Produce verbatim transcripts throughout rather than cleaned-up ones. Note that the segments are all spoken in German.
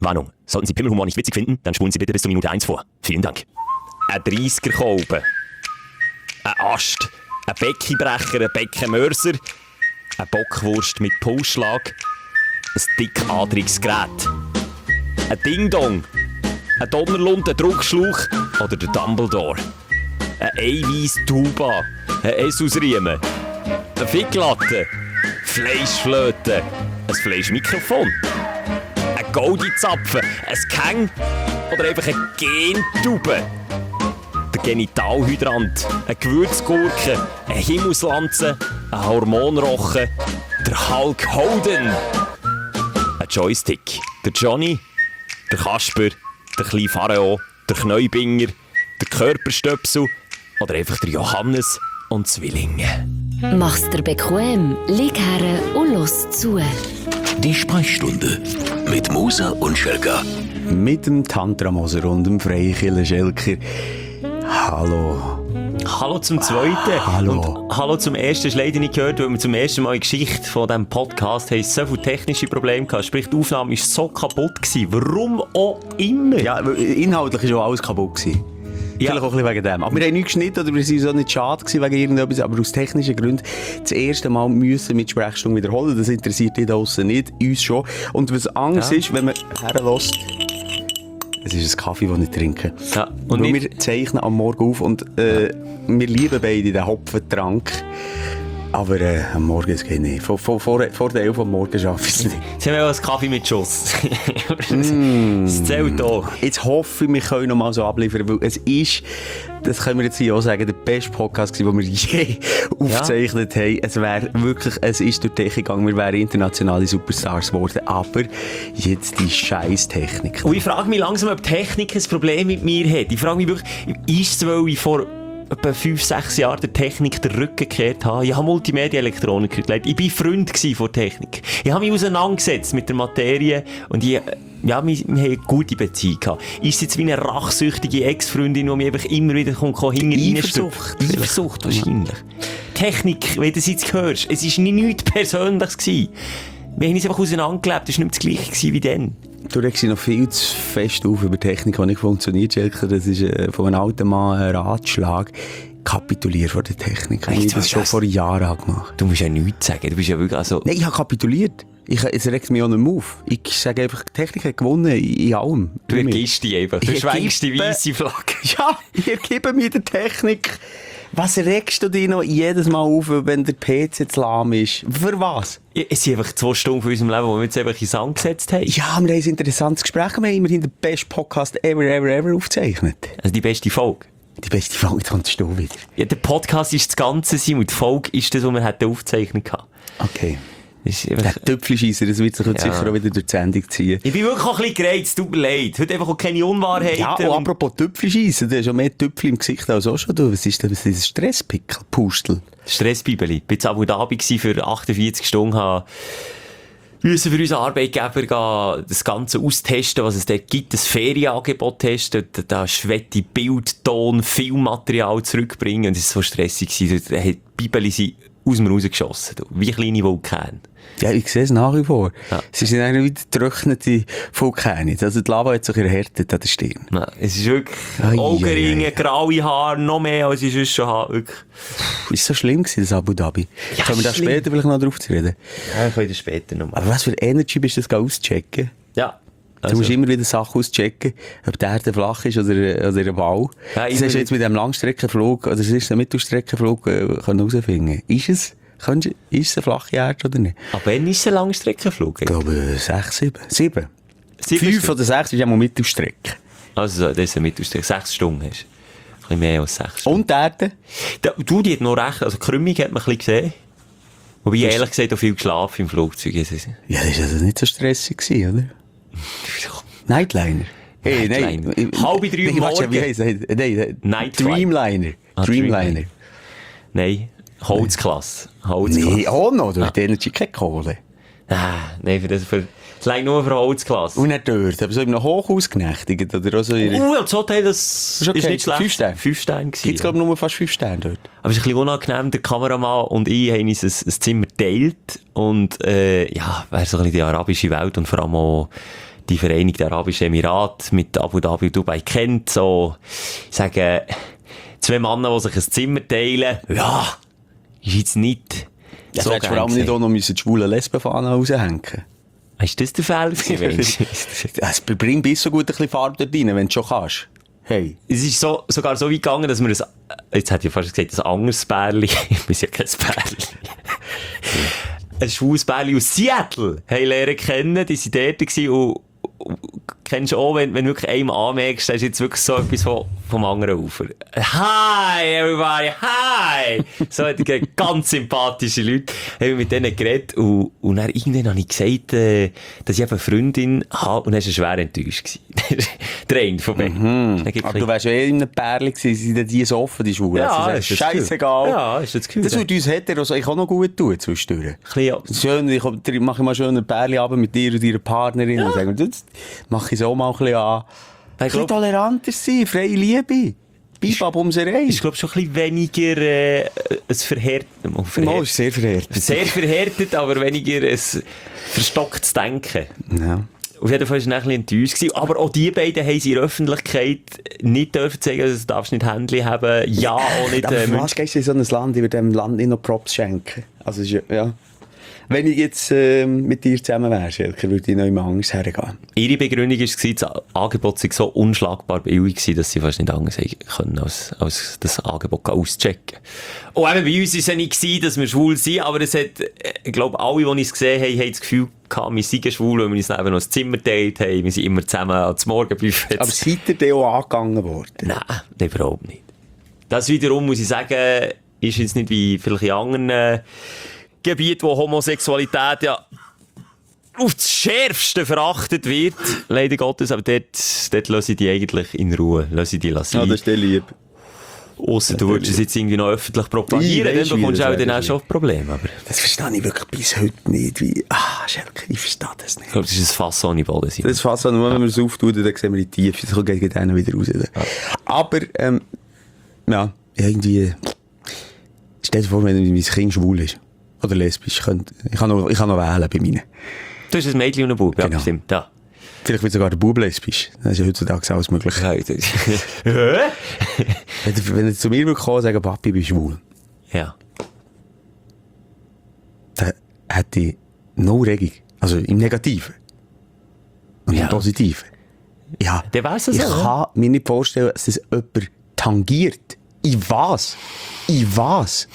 Warnung. Sollten Sie Pimmelhumor nicht witzig finden, dann spulen Sie bitte bis zur Minute eins vor. Vielen Dank. Ein dreißiger-Kolben. Ein Ast. Ein Beckenbrecher, ein Beckenmörser. Eine Bockwurst mit Pulsschlag. Ein dickadriges Gerät. Ein Ding-Dong. Ein Donnerlund, ein Druckschlauch oder der Dumbledore. Ein Eiweiss-Tuba. Ein Esusriemen. Eine Ficklatte. Fleischflöte. Ein Fleischmikrofon. Ein Goldizapfen. Ein Käng. Oder einfach eine Gentube. Der Genitalhydrant. Eine Gewürzgurke. Eine Himmelslanze. Ein Hormonrochen. Der Hulk Hogan. Ein Joystick. Der Johnny. Der Kasper. Der kleine Pharao. Der Kneubinger. Der Körperstöpsel. Oder einfach der Johannes und Zwillinge. Mach's dir bequem, lieg her und los zu. Die Sprechstunde mit Moser und Schelker. Mit dem Tantra Moser und dem Freikirchen Schelker. Hallo. Hallo zum Zweiten. Hallo. Und hallo zum Ersten. Hast du leider nicht gehört, weil wir zum ersten Mal in der Geschichte von diesem Podcast haben so viele technische Probleme gehabt. Sprich, die Aufnahme war so kaputt gewesen. Warum auch immer. Ja, inhaltlich war auch alles kaputt gewesen. Ja. Vielleicht auch ein bisschen wegen dem. Aber wir haben nichts geschnitten oder wir waren so nicht schade gewesen wegen irgendetwas. Aber aus technischen Gründen das erste Mal müssen mit Sprechstunde wiederholen. Das interessiert die da draussen nicht, uns schon. Und was Angst ja. ist, wenn man herlässt, es ist ein Kaffee, den ich trinke. Ja. Und Weil wir zeichnen am Morgen auf und äh, wir lieben beide den Hopfentrank. Aber äh, am Morgen es geht nicht. Vor, vor, vor, vor der elf am Morgen schaffe ich es nicht. Sie haben ja auch einen Kaffee mit Schuss. mm. Das zählt auch. Jetzt hoffe ich, wir können noch mal so abliefern, weil es ist, das können wir jetzt hier auch sagen, der beste Podcast, den wir je aufgezeichnet ja. haben. Es wäre wirklich, es ist durch die Technik gegangen, wir wären internationale Superstars geworden, aber jetzt die scheiß Technik. Und ich frage mich langsam, ob Technik ein Problem mit mir hat. Ich frage mich wirklich, ist es, weil ich vor etwa fünf, sechs Jahren der Technik den Rücken gekehrt habe. Ich habe Multimedia-Elektroniker gelernt. Ich war Freund von Technik. Ich habe mich auseinandergesetzt mit der Materie und ich, ja, wir, wir haben eine gute Beziehung gehabt. Ist es jetzt wie eine rachsüchtige Ex-Freundin, die mich einfach immer wieder kommt, hinter Eifersucht. Eifersucht wahrscheinlich. Technik, wenn du es jetzt hörst, es war nichts Persönliches gewesen. Wir haben uns einfach auseinandergelebt, es war nicht das Gleiche wie dann. Du regst dich noch viel zu fest auf über Technik, die nicht funktioniert, Schelker. Das ist äh, von einem alten Mann ein Ratschlag. Kapitulier vor der Technik. Ich habe das schon das? vor Jahren gemacht. Du musst ja nichts sagen. Du bist ja wirklich also... Nein, ich habe kapituliert. Ich, es regt mich auch nicht mehr auf. Ich sage einfach, die Technik hat gewonnen in, in allem. Du ergibst dich einfach. Du ich schwenkst die weisse Flagge. Ja, ich ergebe mir der Technik. Was regst du dich noch jedes Mal auf, wenn der P C zu lahm ist? Für was? Es sind einfach zwei Stunden von unserem Leben, wo wir jetzt einfach in Sand gesetzt haben. Ja, wir haben ein interessantes Gespräch. Wir haben immerhin den besten Podcast ever, ever, ever aufgezeichnet. Also die beste Folge. Die beste Folge kommst du wieder. Ja, der Podcast ist das Ganze sein und die Folge ist das, was wir hätten aufzeichnen können. Okay. Der Tüpfelscheisser, das wird sich heute ja. sicher auch wieder durch die Sendung ziehen. Ich bin wirklich auch ein bisschen gereizt, tut mir leid. Heute einfach auch keine Unwahrheiten. Ja, und apropos Tüpfelscheisser, du hast ja mehr Tüpfel im Gesicht als auch schon. Du. Was ist das, was ist das Stresspickel, Pustel? Stressbibeli. Ich war in Abu Dhabi für achtundvierzig Stunden. Habe müssen für unseren Arbeitgeber gehen, das Ganze austesten, was es dort gibt, das Ferienangebot testen, da, da schwette Bild, Ton, Filmmaterial zurückbringen. Und es war so stressig. Da hat die Bibeli sie aus mir rausgeschossen. Wie kleine Vulkane. Ja, ich sehe es nach wie vor. Ja. Es sind eigentlich wieder getrocknete Vulkane. Also die Lava hat sich erhärtet an der Stirn. Ja, es ist wirklich Augenringe, graue Haare, noch mehr als ich sonst schon habe. Wirklich. Ist so schlimm gewesen, das Abu Dhabi? Ja, können wir da schlimm. später vielleicht noch drauf zu reden? Ja, ich kann das später noch mal. Aber was für Energy bist du das auschecken? Ja. Also. Du musst immer wieder Sachen auschecken, ob der Erde flach ist oder, oder ein Ball. Ja, das hast du jetzt mit dem Langstreckenflug, oder es ist ein Mittelstreckenflug, äh, herausfinden. Ist es? Kannst, ist es eine flache Erde oder nicht? Aber wann ist es ein Langstreckenflug? Ich glaube, sechs, sieben. Sieben. sieben Fünf oder sechs ist ja mal Mittelstrecke. Also, das ist eine Mittelstrecke. Sechs Stunden hast du. Ein bisschen mehr als sechs Stunden. Und die Erde? Da, du, die hat noch recht. Also, die Krümmung hat man ein bisschen gesehen. Wobei ich ehrlich gesagt auch viel geschlafen im Flugzeug. Ja, das war also nicht so stressig, oder? Nightliner. Hey, Nightliner. Nein. Halb drei Uhr morgen. Wie heisst es? Nein, Night Dreamliner. Ah, Dreamliner. Dreamliner. Nein, Holzklasse. Holzklasse. Nee, auch noch. Du hast Energy keine Kohle. Ah, nein, für das, für, das reicht nur für Holzklasse. Und nicht dort, aber so in einem Hochhaus genächtigt, oder auch so ihre... Oh, das Hotel, das ist, okay. ist nicht schlecht. Fünf Sterne? Fünf Sterne gewesen. Gibt's, glaube ich, nur fast fünf Sterne dort. Aber es ist ein bisschen unangenehm, der Kameramann und ich haben uns ein, ein Zimmer geteilt und, äh, ja, wäre so ein bisschen die arabische Welt und vor allem auch die Vereinigten Arabischen Emirate mit Abu Dhabi und Dubai kennt. So, ich sage, zwei Männer, die sich ein Zimmer teilen, ja, ist jetzt nicht ja, so hättest du vor allem nicht auch noch die schwulen Lesbenfahnen raushängen. Ist das der Fall gewesen? Es bringt bis so gut ein bisschen Farbe dort rein, wenn du schon kannst. Hey. Es ist so, sogar so weit gegangen, dass wir ein, jetzt hätte ich fast gesagt, ein anderes Bärli, ich bin ja kein Bärli, ein schwules Bärli aus Seattle haben lernen kennen, die waren dort gewesen und, und kennst du auch, wenn, wenn du wirklich einem anmerkst, das ist jetzt wirklich so etwas vom, vom anderen Ufer. Hi, everybody, hi! So, die ganz sympathische Leute, haben mit denen geredet und, und dann irgendwann habe ich gesagt, äh, dass ich eben eine Freundin habe und dann war er schwer enttäuscht gewesen. Der eine von beiden. Mhm. Aber du wärst ja eh in einem Pärli gewesen, sind die so offen, die Schwulen. Ja, das ist scheissegal. Ja, ist das Gefühl. Das würde uns Heteros eigentlich auch noch gut tun, zwischendurch. Ein bisschen, ja. Schön, ich mache mal schön ein Pärli ab mit dir und deiner Partnerin ja. und sage, das mache ich so mal ein bisschen an. Ein bisschen toleranter sein, freie Liebe. Bibab um sie rein. Ist, glaube ich, schon ein bisschen weniger äh, ein verhärtet. Oh, verhärtet. No, ist sehr verhärtet. Sehr verhärtet, aber weniger ein verstocktes Denken. Ja. Auf jeden Fall war er ein bisschen enttäuscht gewesen. Aber auch die beiden haben sie in der Öffentlichkeit nicht dürfen zeigen, also du darfst nicht Händchen haben. Ja, auch nicht... Aber äh, für was gehst du in so ein Land, ich würde dem Land nicht noch Props schenken. Also, ja... Wenn ich jetzt äh, mit dir zusammen wäre, Schelker, würde ich noch immer Angst hergehen. Ihre Begründung war, das Angebot sei so unschlagbar billig gewesen, dass sie fast nicht anders können, als, als das Angebot auschecken. Und eben bei uns war es ja nicht gewesen, dass wir schwul sind, aber es hat, ich glaube, alle, die es gesehen haben, haben das Gefühl gehabt, wir seien schwul, weil wir uns eben noch ein Zimmer geteilt haben, wir sind immer zusammen ans Morgenbuffet. Aber seid ihr denn auch angegangen worden? Nein, überhaupt nicht. Das wiederum, muss ich sagen, ist jetzt nicht wie vielleicht in anderen äh, Gebiet, wo Homosexualität ja auf das Schärfste verachtet wird, leider Gottes, aber dort, dort lasse ich die eigentlich in Ruhe, lasse ich die lassen. Ja, das ist dir lieb. Ausser du würdest es jetzt irgendwie noch öffentlich propagieren, dann bekommst du auch dann auch schon Probleme. Aber das verstehe ich wirklich bis heute nicht, wie, ah, Schelke, ich verstehe das nicht. Ich glaube, das ist ein Fass ohne Boden. Das ist ein Fass, wenn wir es auftun, dann sehen wir die Tiefe, das geht dann wieder raus. Ja. Aber, ähm, ja, irgendwie, stell dir vor, wenn mein Kind schwul ist. Oder lesbisch. Ich kann, ich kann, noch, ich kann noch wählen bei meinen. Du hast ein Mädchen und einen Bub, ja, genau. Stimmt. Ja. Vielleicht wird sogar der Bub lesbisch. Das ist ja heutzutage alles möglich. wenn, wenn er zu mir kommen und sagen, Papi, ich bin schwul. Ja. Dann hätte ich no Regung. Also im Negativen. Und ja. Im Positiven. Ja. Der weiss das ich auch, kann ja? mir nicht vorstellen, dass das jemand tangiert. In was? In was?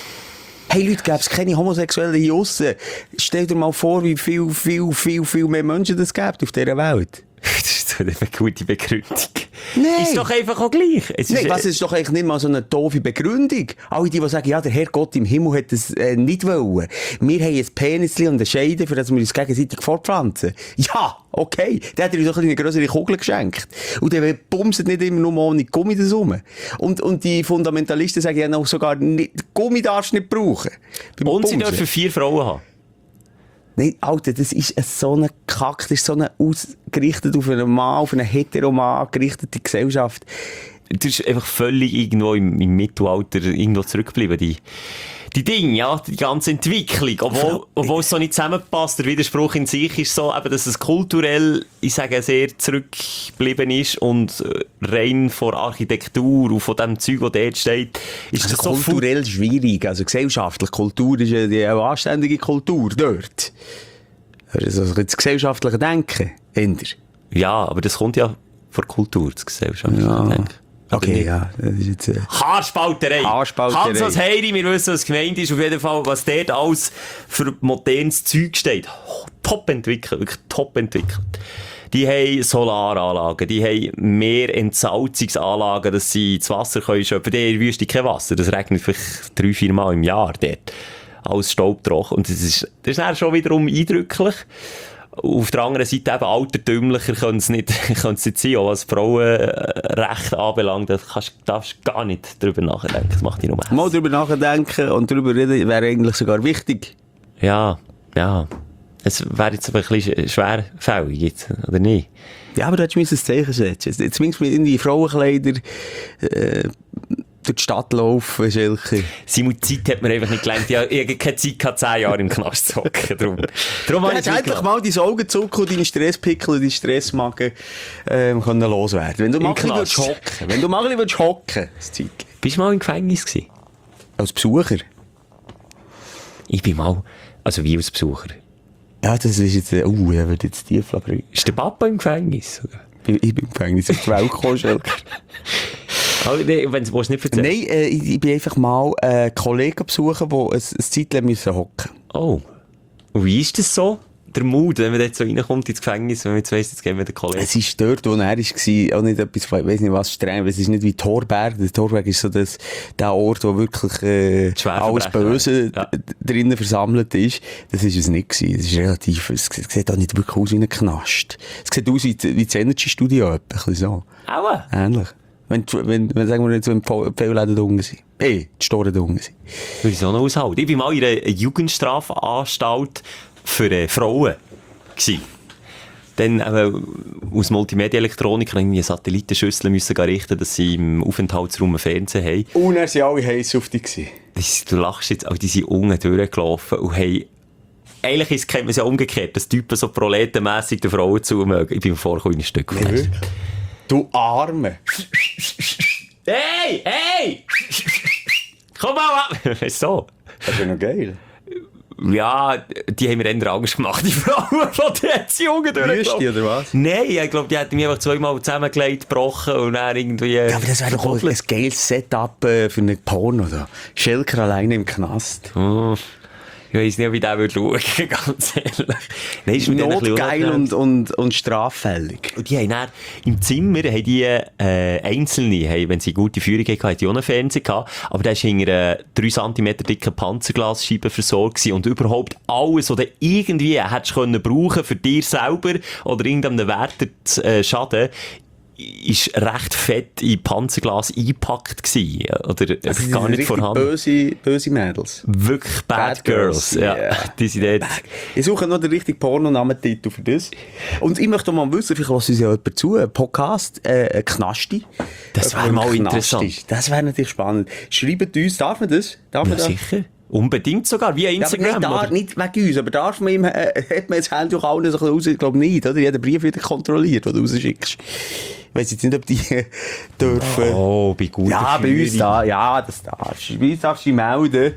Hey Leute, gäbe es keine Homosexuellen hier aussen. Stell dir mal vor, wie viel, viel, viel, viel mehr Menschen es gibt auf dieser Welt. Das ist so eine gute Begründung. Nein. Ist doch einfach auch gleich. Es Nein, ist, was ist doch eigentlich nicht mal so eine doofe Begründung. Alle die, die sagen, ja, der Herrgott im Himmel hat das äh, nicht wollen. Wir haben ein Penisli und eine Scheide, für das wir uns gegenseitig fortpflanzen. Ja, okay. Der hat dir doch eine grössere Kugel geschenkt. Und der bumset nicht immer nur ohne Gummi das rum. Und, und die Fundamentalisten sagen ja noch sogar, nicht, Gummi darfst du nicht brauchen. Und Bumsen. Sie dürfen vier Frauen haben. Nein, Alter, das ist so ein Kack, das ist so eine ausgerichtet auf einen Mann, auf eine Heteroman gerichtete Gesellschaft. Das ist einfach völlig irgendwo im, im Mittelalter irgendwo zurückgeblieben, die, die Dinge, ja, die ganze Entwicklung. Obwohl, obwohl es so nicht zusammenpasst, der Widerspruch in sich ist so, eben, dass es kulturell, ich sage, sehr zurückgeblieben ist und rein von Architektur und von dem Zeug, das dort steht, ist also das so kulturell fu- schwierig, also gesellschaftlich. Kultur ist ja die auch anständige Kultur dort. Also das gesellschaftliche Denken, ändert. Ja, aber das kommt ja von Kultur, das gesellschaftliche ja. Denken. Okay, ja. Das ist jetzt, äh... Haarspalterei. Haarspalterei. Hans als Heiri, wir wissen, was gemeint ist. Auf jeden Fall, was dort alles für modernes Zeug steht. Oh, top entwickelt, wirklich top entwickelt. Die haben Solaranlagen, die haben mehr Entsalzungsanlagen, dass sie ins Wasser können schöpfen. Die haben in der Wüste kein Wasser. Das regnet vielleicht drei, vier Mal im Jahr dort. Alles staubtrocken. Und das ist, das ist dann schon wiederum eindrücklich. Auf der anderen Seite eben altertümlicher können es nicht, können es nicht sein, auch was Frauenrecht anbelangt, da kannst, darfst du gar nicht drüber nachdenken, das macht dich nur hässlich. Mal drüber nachdenken und drüber reden wäre eigentlich sogar wichtig. Ja, ja. Es wäre jetzt aber ein bisschen schwerfällig jetzt, oder nicht? Ja, aber du hättest ein Zeichen setzen. Zumindest mit in die Frauenkleider, äh, durch die Stadt laufen, Schelker. Simon, Zeit hat mir einfach nicht gelernt. Ich habe keine Zeit gehabt, zehn Jahre im Knast zu hocken. Darum, darum Du habe hättest ich endlich mal deine Augenzucker und deine Stresspickel und deine Stressmagen ähm, können loswerden. Wenn du mal ein bisschen Knast. würdest hocken. Wenn du mal ein bisschen hocken, das Zeitchen. Bist du mal im Gefängnis gewesen? Als Besucher? Ich bin mal, also wie als Besucher. Ja, das ist jetzt, uh, er wird jetzt tief bringen. Ist der Papa im Gefängnis? Oder? Ich, ich bin im Gefängnis auf die Welt gekommen, Schelker. Oh, nee, wenn du es nicht erzählen. Nein, äh, ich, ich bin einfach mal einen Kollegen besuchen, der ein, ein Zeitchen müssen hocken. Oh. Und wie ist das so? Der Mut, wenn man dort so reinkommt ins Gefängnis, wenn man jetzt weiss, jetzt gehen wir den Kollegen. Es ist dort, wo er war, auch nicht etwas, ich weiss nicht was streng, es ist nicht wie Thorberg. Der Thorberg ist so das, der Ort, wo wirklich äh, alles Böse ja. drinnen versammelt ist. Das ist es nicht gewesen. Es ist relativ, es sieht auch nicht wirklich aus wie ein Knast. Es sieht aus wie, wie das Energy Studio, ein bisschen so. Aua. Ähnlich. Wenn, wenn, wenn sagen wir nicht so im Pfeilläden da unten sind. Hey, die Storen da unten sind. Würde ich so noch aushalten. Ich war mal in einer Jugendstrafanstalt für äh, Frauen gewesen. Dann äh, aus Multimedia-Elektronik irgendwie Satellitenschüsseln müssen richten, dass sie im Aufenthaltsraum einen Fernseher haben. Und er waren alle heiß auf dich gewesen. Das, du lachst jetzt, aber die sind unten durchgelaufen und haben... Eigentlich ist, kennt man es ja umgekehrt, dass Typen so proletenmässig den Frauen zumögen. Ich bin mir vorgekommen in ein Stück Fleisch. Du Arme! Hey, hey! Komm mal ab! So. Das ist ja noch geil. Ja, die haben mir eher Angst gemacht, die Frauen von den Jungen durchgelaufen. Wüste, oder was? Nein, ich glaube, die hätten mich einfach zweimal zusammengelegt, gebrochen und dann irgendwie... Ja, aber das wäre doch auch ein geiles Setup äh, für einen Porno da. Schelker alleine im Knast. Oh, ich weiss nicht, wie der würde schauen, ganz ehrlich. Nein, ist mit denen ein bisschen Notgeil und, und, und straffällig. Und die haben dann, im Zimmer, haben die, äh, Einzelne, haben, wenn sie gute Führung hatten, haben die auch einen Fernseher gehabt. Aber der war hinter einer drei Zentimeter dicken Panzerglasscheibe versorgt gewesen. Und überhaupt alles, was du irgendwie hättest können brauchen für dich selber oder irgendeinem Wärter zu äh, schaden, ist recht fett in Panzerglas eingepackt gewesen. Oder Also gar nicht vorhanden. Böse, böse Mädels. Wirklich Bad, Bad Girls. Girls, Ja, yeah. die sind dort. Ich suche noch den richtigen Pornonamentitel für das. Und ich möchte mal wissen, vielleicht lässt uns ja jemand zu, ein Podcast, äh, ein Knasti. Das wäre Ein mal Knasti. interessant. Das wäre natürlich spannend. Schreibt uns, darf man das? Darf man Ja, das? sicher. Unbedingt sogar, wie Instagram. Ja, aber nicht, da, nicht wegen uns, aber darf man ihm, äh, hat man das Handy auch allen so ein bisschen raus? Ich glaube nicht, oder? Jeder Brief wird kontrolliert, den du rausschickst. Ich weiss jetzt nicht, ob die dürfen. Oh, bei guter Ja, bei uns Führung. da, ja, das darfst du. Bei uns darfst du dich melden.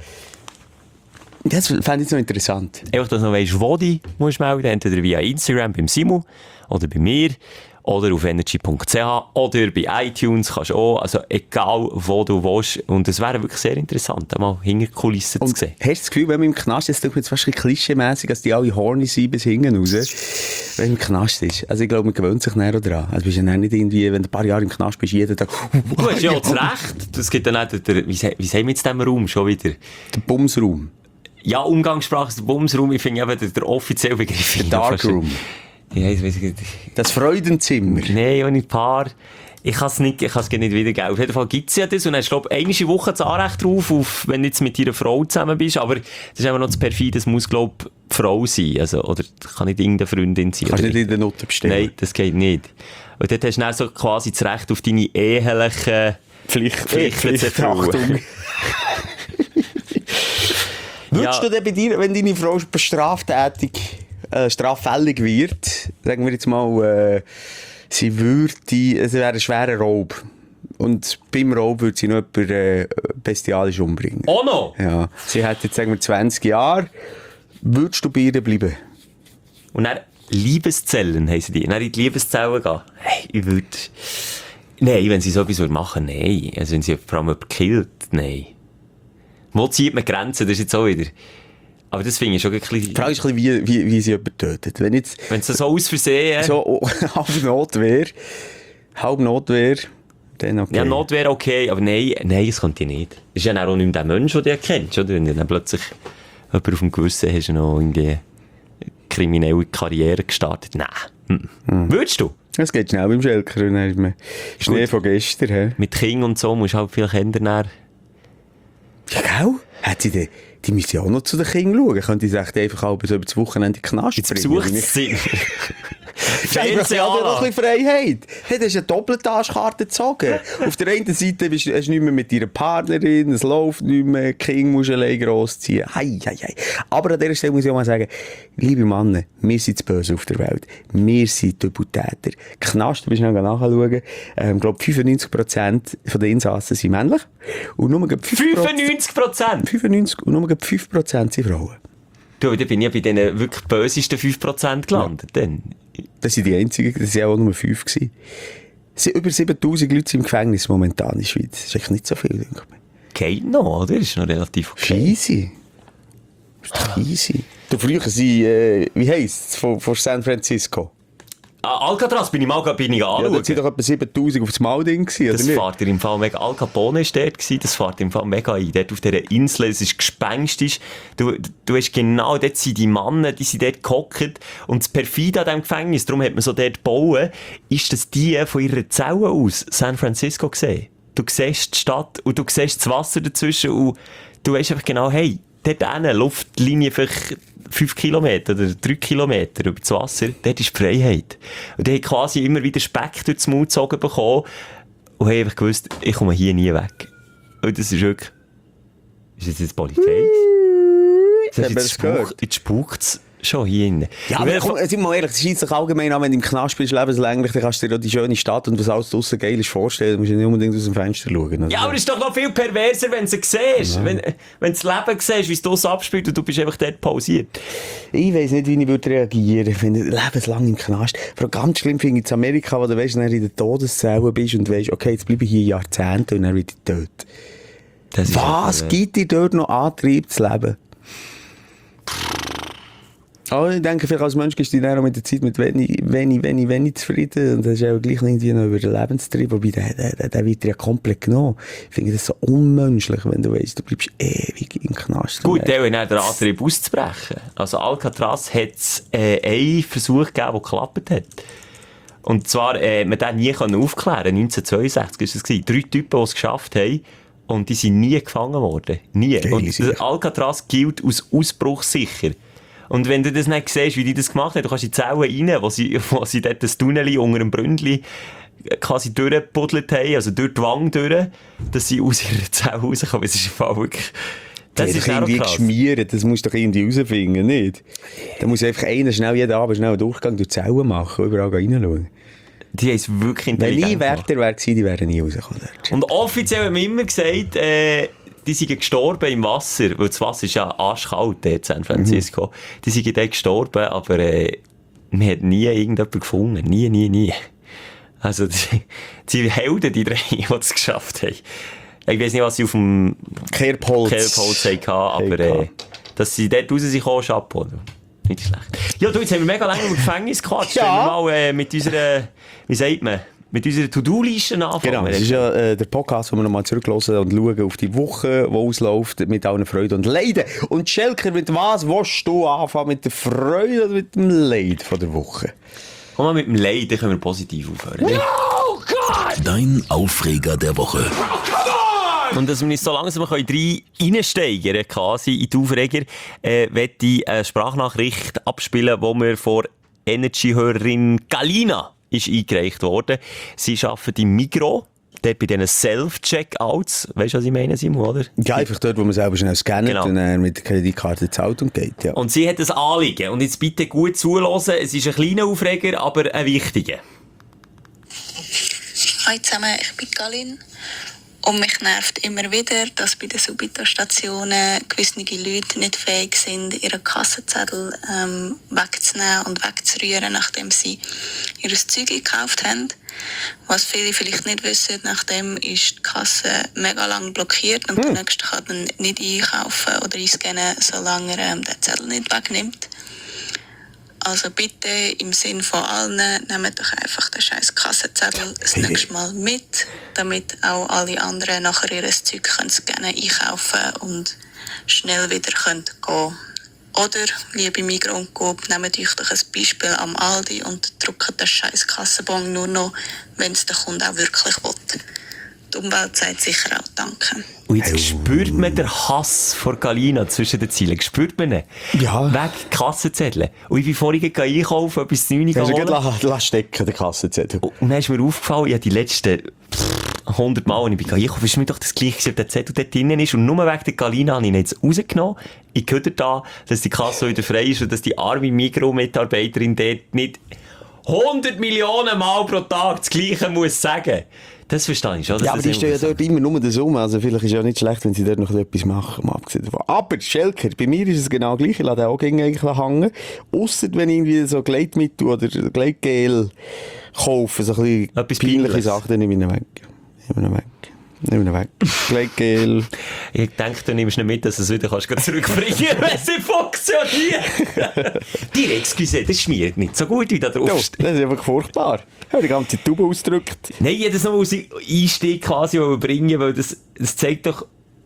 Das fände ich noch interessant. Einfach, dass du noch weisst, wo du musst melden, entweder via Instagram beim Simu oder bei mir oder auf energy punkt c h oder bei iTunes kannst du auch, also egal wo du willst. Und es wäre wirklich sehr interessant, mal hinter die Kulissen Und zu sehen. hast du das Gefühl, wenn man im Knast ist, das tut mir jetzt fast ein bisschen klischee-mässig, dass die alle horny sind bis hinten raus, wenn man im Knast ist. Also ich glaube, man gewöhnt sich näher daran. Also bist du ja nicht irgendwie, wenn du ein paar Jahre im Knast bist, jeden Tag... Du hast ja auch das Recht. Das gibt dann auch der, wie, wie sagen wir jetzt in diesem Raum schon wieder? Der Bumsraum. Ja, Umgangssprache ist der Bumsraum. Ich finde eben, der, der offizielle Begriff. Der Darkroom. Ja, ich weiss nicht. Das Freudenzimmer. Nein, ohne Paar. Ich kann es nicht, ich kann es nicht wiedergeben. Auf jeden Fall gibt es ja das. Und dann hast du, glaube ich, einmal Woche das Anrecht drauf, auf, wenn du jetzt mit deiner Frau zusammen bist. Aber das ist einfach noch das perfide, das muss, glaube ich, die Frau sein. Also, oder kann nicht irgendeine Freundin sein. Kannst oder nicht in der Note bestellen. Nein, das geht nicht. Und dort hast du dann so quasi das Recht auf deine ehelichen Pflicht, Pflichten zu erfüllen. Achtung. Würdest Ja. du denn bei dir, wenn deine Frau straftätig, äh, straffällig wird, sagen wir jetzt mal, äh, sie würde, es wäre ein schwerer Raub. Und beim Raub würde sie noch jemanden äh, bestialisch umbringen. Oh no! Ja. Sie hat jetzt, sagen wir, zwanzig Jahre. Würdest du bei ihr bleiben? Und dann Liebeszellen heissen die. Dann in die Liebeszellen gehen. Hey, ich würde... Nein, wenn sie so etwas machen würde, nein. Also wenn sie vor allem jemanden killt, nein. Wo zieht man Grenzen? Das ist jetzt auch wieder... Aber das finde ich schon ein bisschen... Die Frage ist ein bisschen, wie, wie, wie sie jemanden tötet. Wenn jetzt Wenn es so aus Versehen... so oh, halb Notwehr, halb Notwehr, dann okay. Ja, Notwehr okay, aber nein, nein, das könnte ich nicht. Das ist ja auch nicht mehr der Mensch, den du kennst, oder? Wenn du dann plötzlich jemanden auf dem Gewissen hast, noch irgendwie eine kriminelle Karriere gestartet. Nein. Hm. Hm. Würdest du? Es geht schnell beim Schelker. Und dann ist man Schnee Gut. von gestern. He? Mit Kind und so musst du halt vielleicht ändern. Ja, gell? Hat sie die, die müssen ja auch noch zu den Kindern schauen. Könnte sie echt einfach auch so über das Wochenende in den Knast Jetzt bringen? besucht sie. Fernseher Ja, noch ein bisschen Freiheit. Hey, du hast eine Doppeltaschkarte gezogen. Auf der einen Seite bist du hast du nicht mehr mit deiner Partnerin, es läuft nicht mehr, Kind musst du allein grossziehen. Hei, hei, hei. Aber an dieser Stelle muss ich auch mal sagen, liebe Männer, wir sind das Böse auf der Welt. Wir sind die Übeltäter. Knast, du bist noch nachschauen. Ich ähm, glaube, fünfundneunzig Prozent der Insassen sind männlich. Und nur fünfundneunzig Prozent? fünfundneunzig und nur fünf Prozent sind Frauen. Du, da bin ich ja bei den wirklich bösesten fünf Prozent gelandet. Ja. Dann. Das sind die einzigen, das waren auch nur fünf. Es sind über siebentausend Leute im Gefängnis momentan in der Schweiz. Das ist echt nicht so viel, denke ich. Geht noch, oder? Das ist noch relativ okay. Easy. Das ist doch easy. Du, früher sind, äh, wie heisst es, von, von San Francisco? Ah, Alcatraz bin ich mal bin ich anschauen. Ja, da sind doch etwa siebentausend auf das Malding gewesen, das oder nicht? fährt ihr im Fall mega, Al Capone war dort gewesen, das fährt ihr im Fall mega ein. Dort auf dieser Insel, es ist gespenstisch. Du, du hast genau, dort sind die Männer, die sind dort gehockt. Und das Perfide an diesem Gefängnis, darum hat man so dort bauen, ist, dass die von ihrer Zelle aus San Francisco sehen. Du siehst die Stadt und du siehst das Wasser dazwischen und du weißt einfach genau, hey, dort hinten, Luftlinie vielleicht fünf Kilometer oder drei Kilometer über das Wasser, dort ist die Freiheit. Und die haben quasi immer wieder Speck durch den Mund gezogen bekommen und haben einfach gewusst, ich komme hier nie weg. Und das ist wirklich... Ist das jetzt Polizei? Das ist jetzt Spuk, jetzt spukt es schon hier drin. Ja, aber komm, sind wir mal ehrlich, es scheint sich allgemein an, wenn du im Knast bist, lebenslänglich, dann kannst du dir die schöne Stadt und was alles draussen geil ist vorstellen. Du musst nicht unbedingt aus dem Fenster schauen. Also. Ja, aber es ist doch noch viel perverser, wenn du sie siehst. Ja. Wenn, wenn du das Leben siehst, wie es draussen abspielt und du bist einfach dort pausiert. Ich weiss nicht, wie ich würde reagieren, wenn du lebenslang im Knast. Vor allem ganz schlimm finde ich in Amerika, wo du weißt, wenn du in der Todeszelle bist und weißt, okay, jetzt bleibe ich hier Jahrzehnte und dann werde ich tot. Was gibt dir dort noch Antrieb zu leben? Oh, ich denke, vielleicht als Mensch gehst du dann auch mit der Zeit mit wenig, wenig, wenig, wenig zufrieden. Und das ist ja gleich irgendwie noch über den Lebenstrieb. Wobei, der, der, der wird ja komplett genommen. Ich finde das so unmenschlich, wenn du weißt, du bleibst ewig im Knast. Gut, der hat den Antrieb auszubrechen. Also Alcatraz hat es äh, einen Versuch gegeben, der geklappt hat. Und zwar, äh, man den nie aufklären neunzehnhundertzweiundsechzig war das gewesen. Drei Typen, die es geschafft haben. Und die sind nie gefangen worden. Nie. Geil, und Alcatraz gilt als ausbruchssicher. Und wenn du das nicht siehst, wie die das gemacht haben, du kannst in die Zelle rein, wo sie, wo sie dort das Tunnel unter dem Bründli quasi durchgebuddelt haben, also durch die Wange durch, dass sie aus ihrer Zelle rauskommen. Das ist im Fall wirklich... Das, das ist doch irgendwie krass. Geschmiert, das musst du doch irgendwie rausfinden, nicht? Da muss einfach einer schnell jeden Abend schnell einen Durchgang durch die Zelle machen, überall reinschauen. Die haben es wirklich intelligent Wenn ich Wärter wäre, die wären nie rausgekommen. Und offiziell haben wir immer gesagt, äh, die sind gestorben im Wasser, weil das Wasser ist ja arschkalt in San Francisco. Mhm. Die sind dort gestorben, aber äh, man hat nie irgendjemanden gefunden. Nie, nie, nie. Also die, die Helden, die drei, die es geschafft haben. Ich weiß nicht, was sie auf dem Kerbholz, Kerbholz hatten, aber äh, dass sie dort raus sind, Chapeau. Nicht schlecht. Ja, du, jetzt haben wir mega lange im Gefängnis gequatscht. Ja. Wenn wir mal äh, mit unserer, wie sagt man, mit unserer To-Do-Liste anfangen. Genau, das ist ja äh, der Podcast, wo wir nochmal zurückhören und schauen auf die Woche, die ausläuft, mit allen Freude und Leiden. Und Schelker, mit was willst du anfangen? Mit der Freude oder mit dem Leid von der Woche? Komm mal mit dem Leid, dann können wir positiv aufhören. Oh Gott! Dein Aufreger der Woche. Und dass wir uns so langsam reinsteigern können, quasi in die Aufreger, äh, möchte ich eine Sprachnachricht abspielen, die mir von Energy-Hörerin Galina ist eingereicht worden. Sie arbeitet im Migros, dort bei diesen Self-Checkouts. Weißt du, was ich meine, Simon, oder? Ja, einfach dort, wo man selber schnell scannt genau. und dann mit der Kreditkarte zahlt und geht. Ja. Und sie hat ein Anliegen. Und jetzt bitte gut zuhören. Es ist ein kleiner Aufreger, aber ein wichtiger. Hallo zusammen, ich bin Galin. Und mich nervt immer wieder, dass bei den Subito-Stationen gewisse Leute nicht fähig sind, ihre Kassenzettel ähm, wegzunehmen und wegzurühren, nachdem sie ihr Zeug gekauft haben. Was viele vielleicht nicht wissen, nachdem ist die Kasse mega lang blockiert und hm. der Nächste kann dann nicht einkaufen oder einscannen, solange er ähm, den Zettel nicht wegnimmt. Also bitte im Sinn von allen, nehmt doch einfach den scheiß Kassenzettel das nächste Mal mit, damit auch alle anderen nachher ihr Zeug können scannen, einkaufen und schnell wieder können gehen. Oder, liebe Migros und Coop, nehmt euch doch ein Beispiel am Aldi und drückt den scheiß Kassenbon nur noch, wenn es der Kunde auch wirklich will. die Umwelt sagt sicher auch Danke. Und jetzt spürt man den Hass vor Galina zwischen den Zielen. Spürt man ihn? Ja. Wegen Kassenzettel. Und ich bin vorhin einkaufen, etwas zu neun Hast du geholt. gerade la stecken, den Kassenzettel? Und dann ist mir aufgefallen, ich habe die letzten hundert Mal, als ich bin einkaufen, ist mir doch das Gleiche, ob der Zettel dort drinnen ist. Und nur wegen der Galina habe ich ihn jetzt rausgenommen. Ich höre da, dass die Kasse wieder frei ist und dass die arme Mikro-Mitarbeiterin dort nicht hundert Millionen Mal pro Tag das Gleiche muss sagen. Das verstehe ich schon. Ja, aber die stehen ja dort immer nur das um. Also vielleicht ist es ja nicht schlecht, wenn sie dort noch etwas machen, mal abgesehen davon. Aber, Schelker, bei mir ist es genau gleich. Ich lasse den auch eigentlich hängen. Ausser wenn ich irgendwie so Gleitmittel oder Gleitgel kaufe, so ein bisschen Etwas peinliche Peinliches. Sachen, dann nehme ich ihn weg. Nehme ihn weg. Nehme ihn weg. Gleitgel. Ich denke, du nimmst nicht mit, dass du es wieder kannst zurückbringen kannst, wenn sie funktioniert. Die Excuse, das schmiert nicht so gut wie da drauf Ja, steht. das ist einfach furchtbar. Ich habe die ganze Tube ausgedrückt. Nein, jedes Mal aus Einstieg quasi bringen, weil das, das zeigt doch,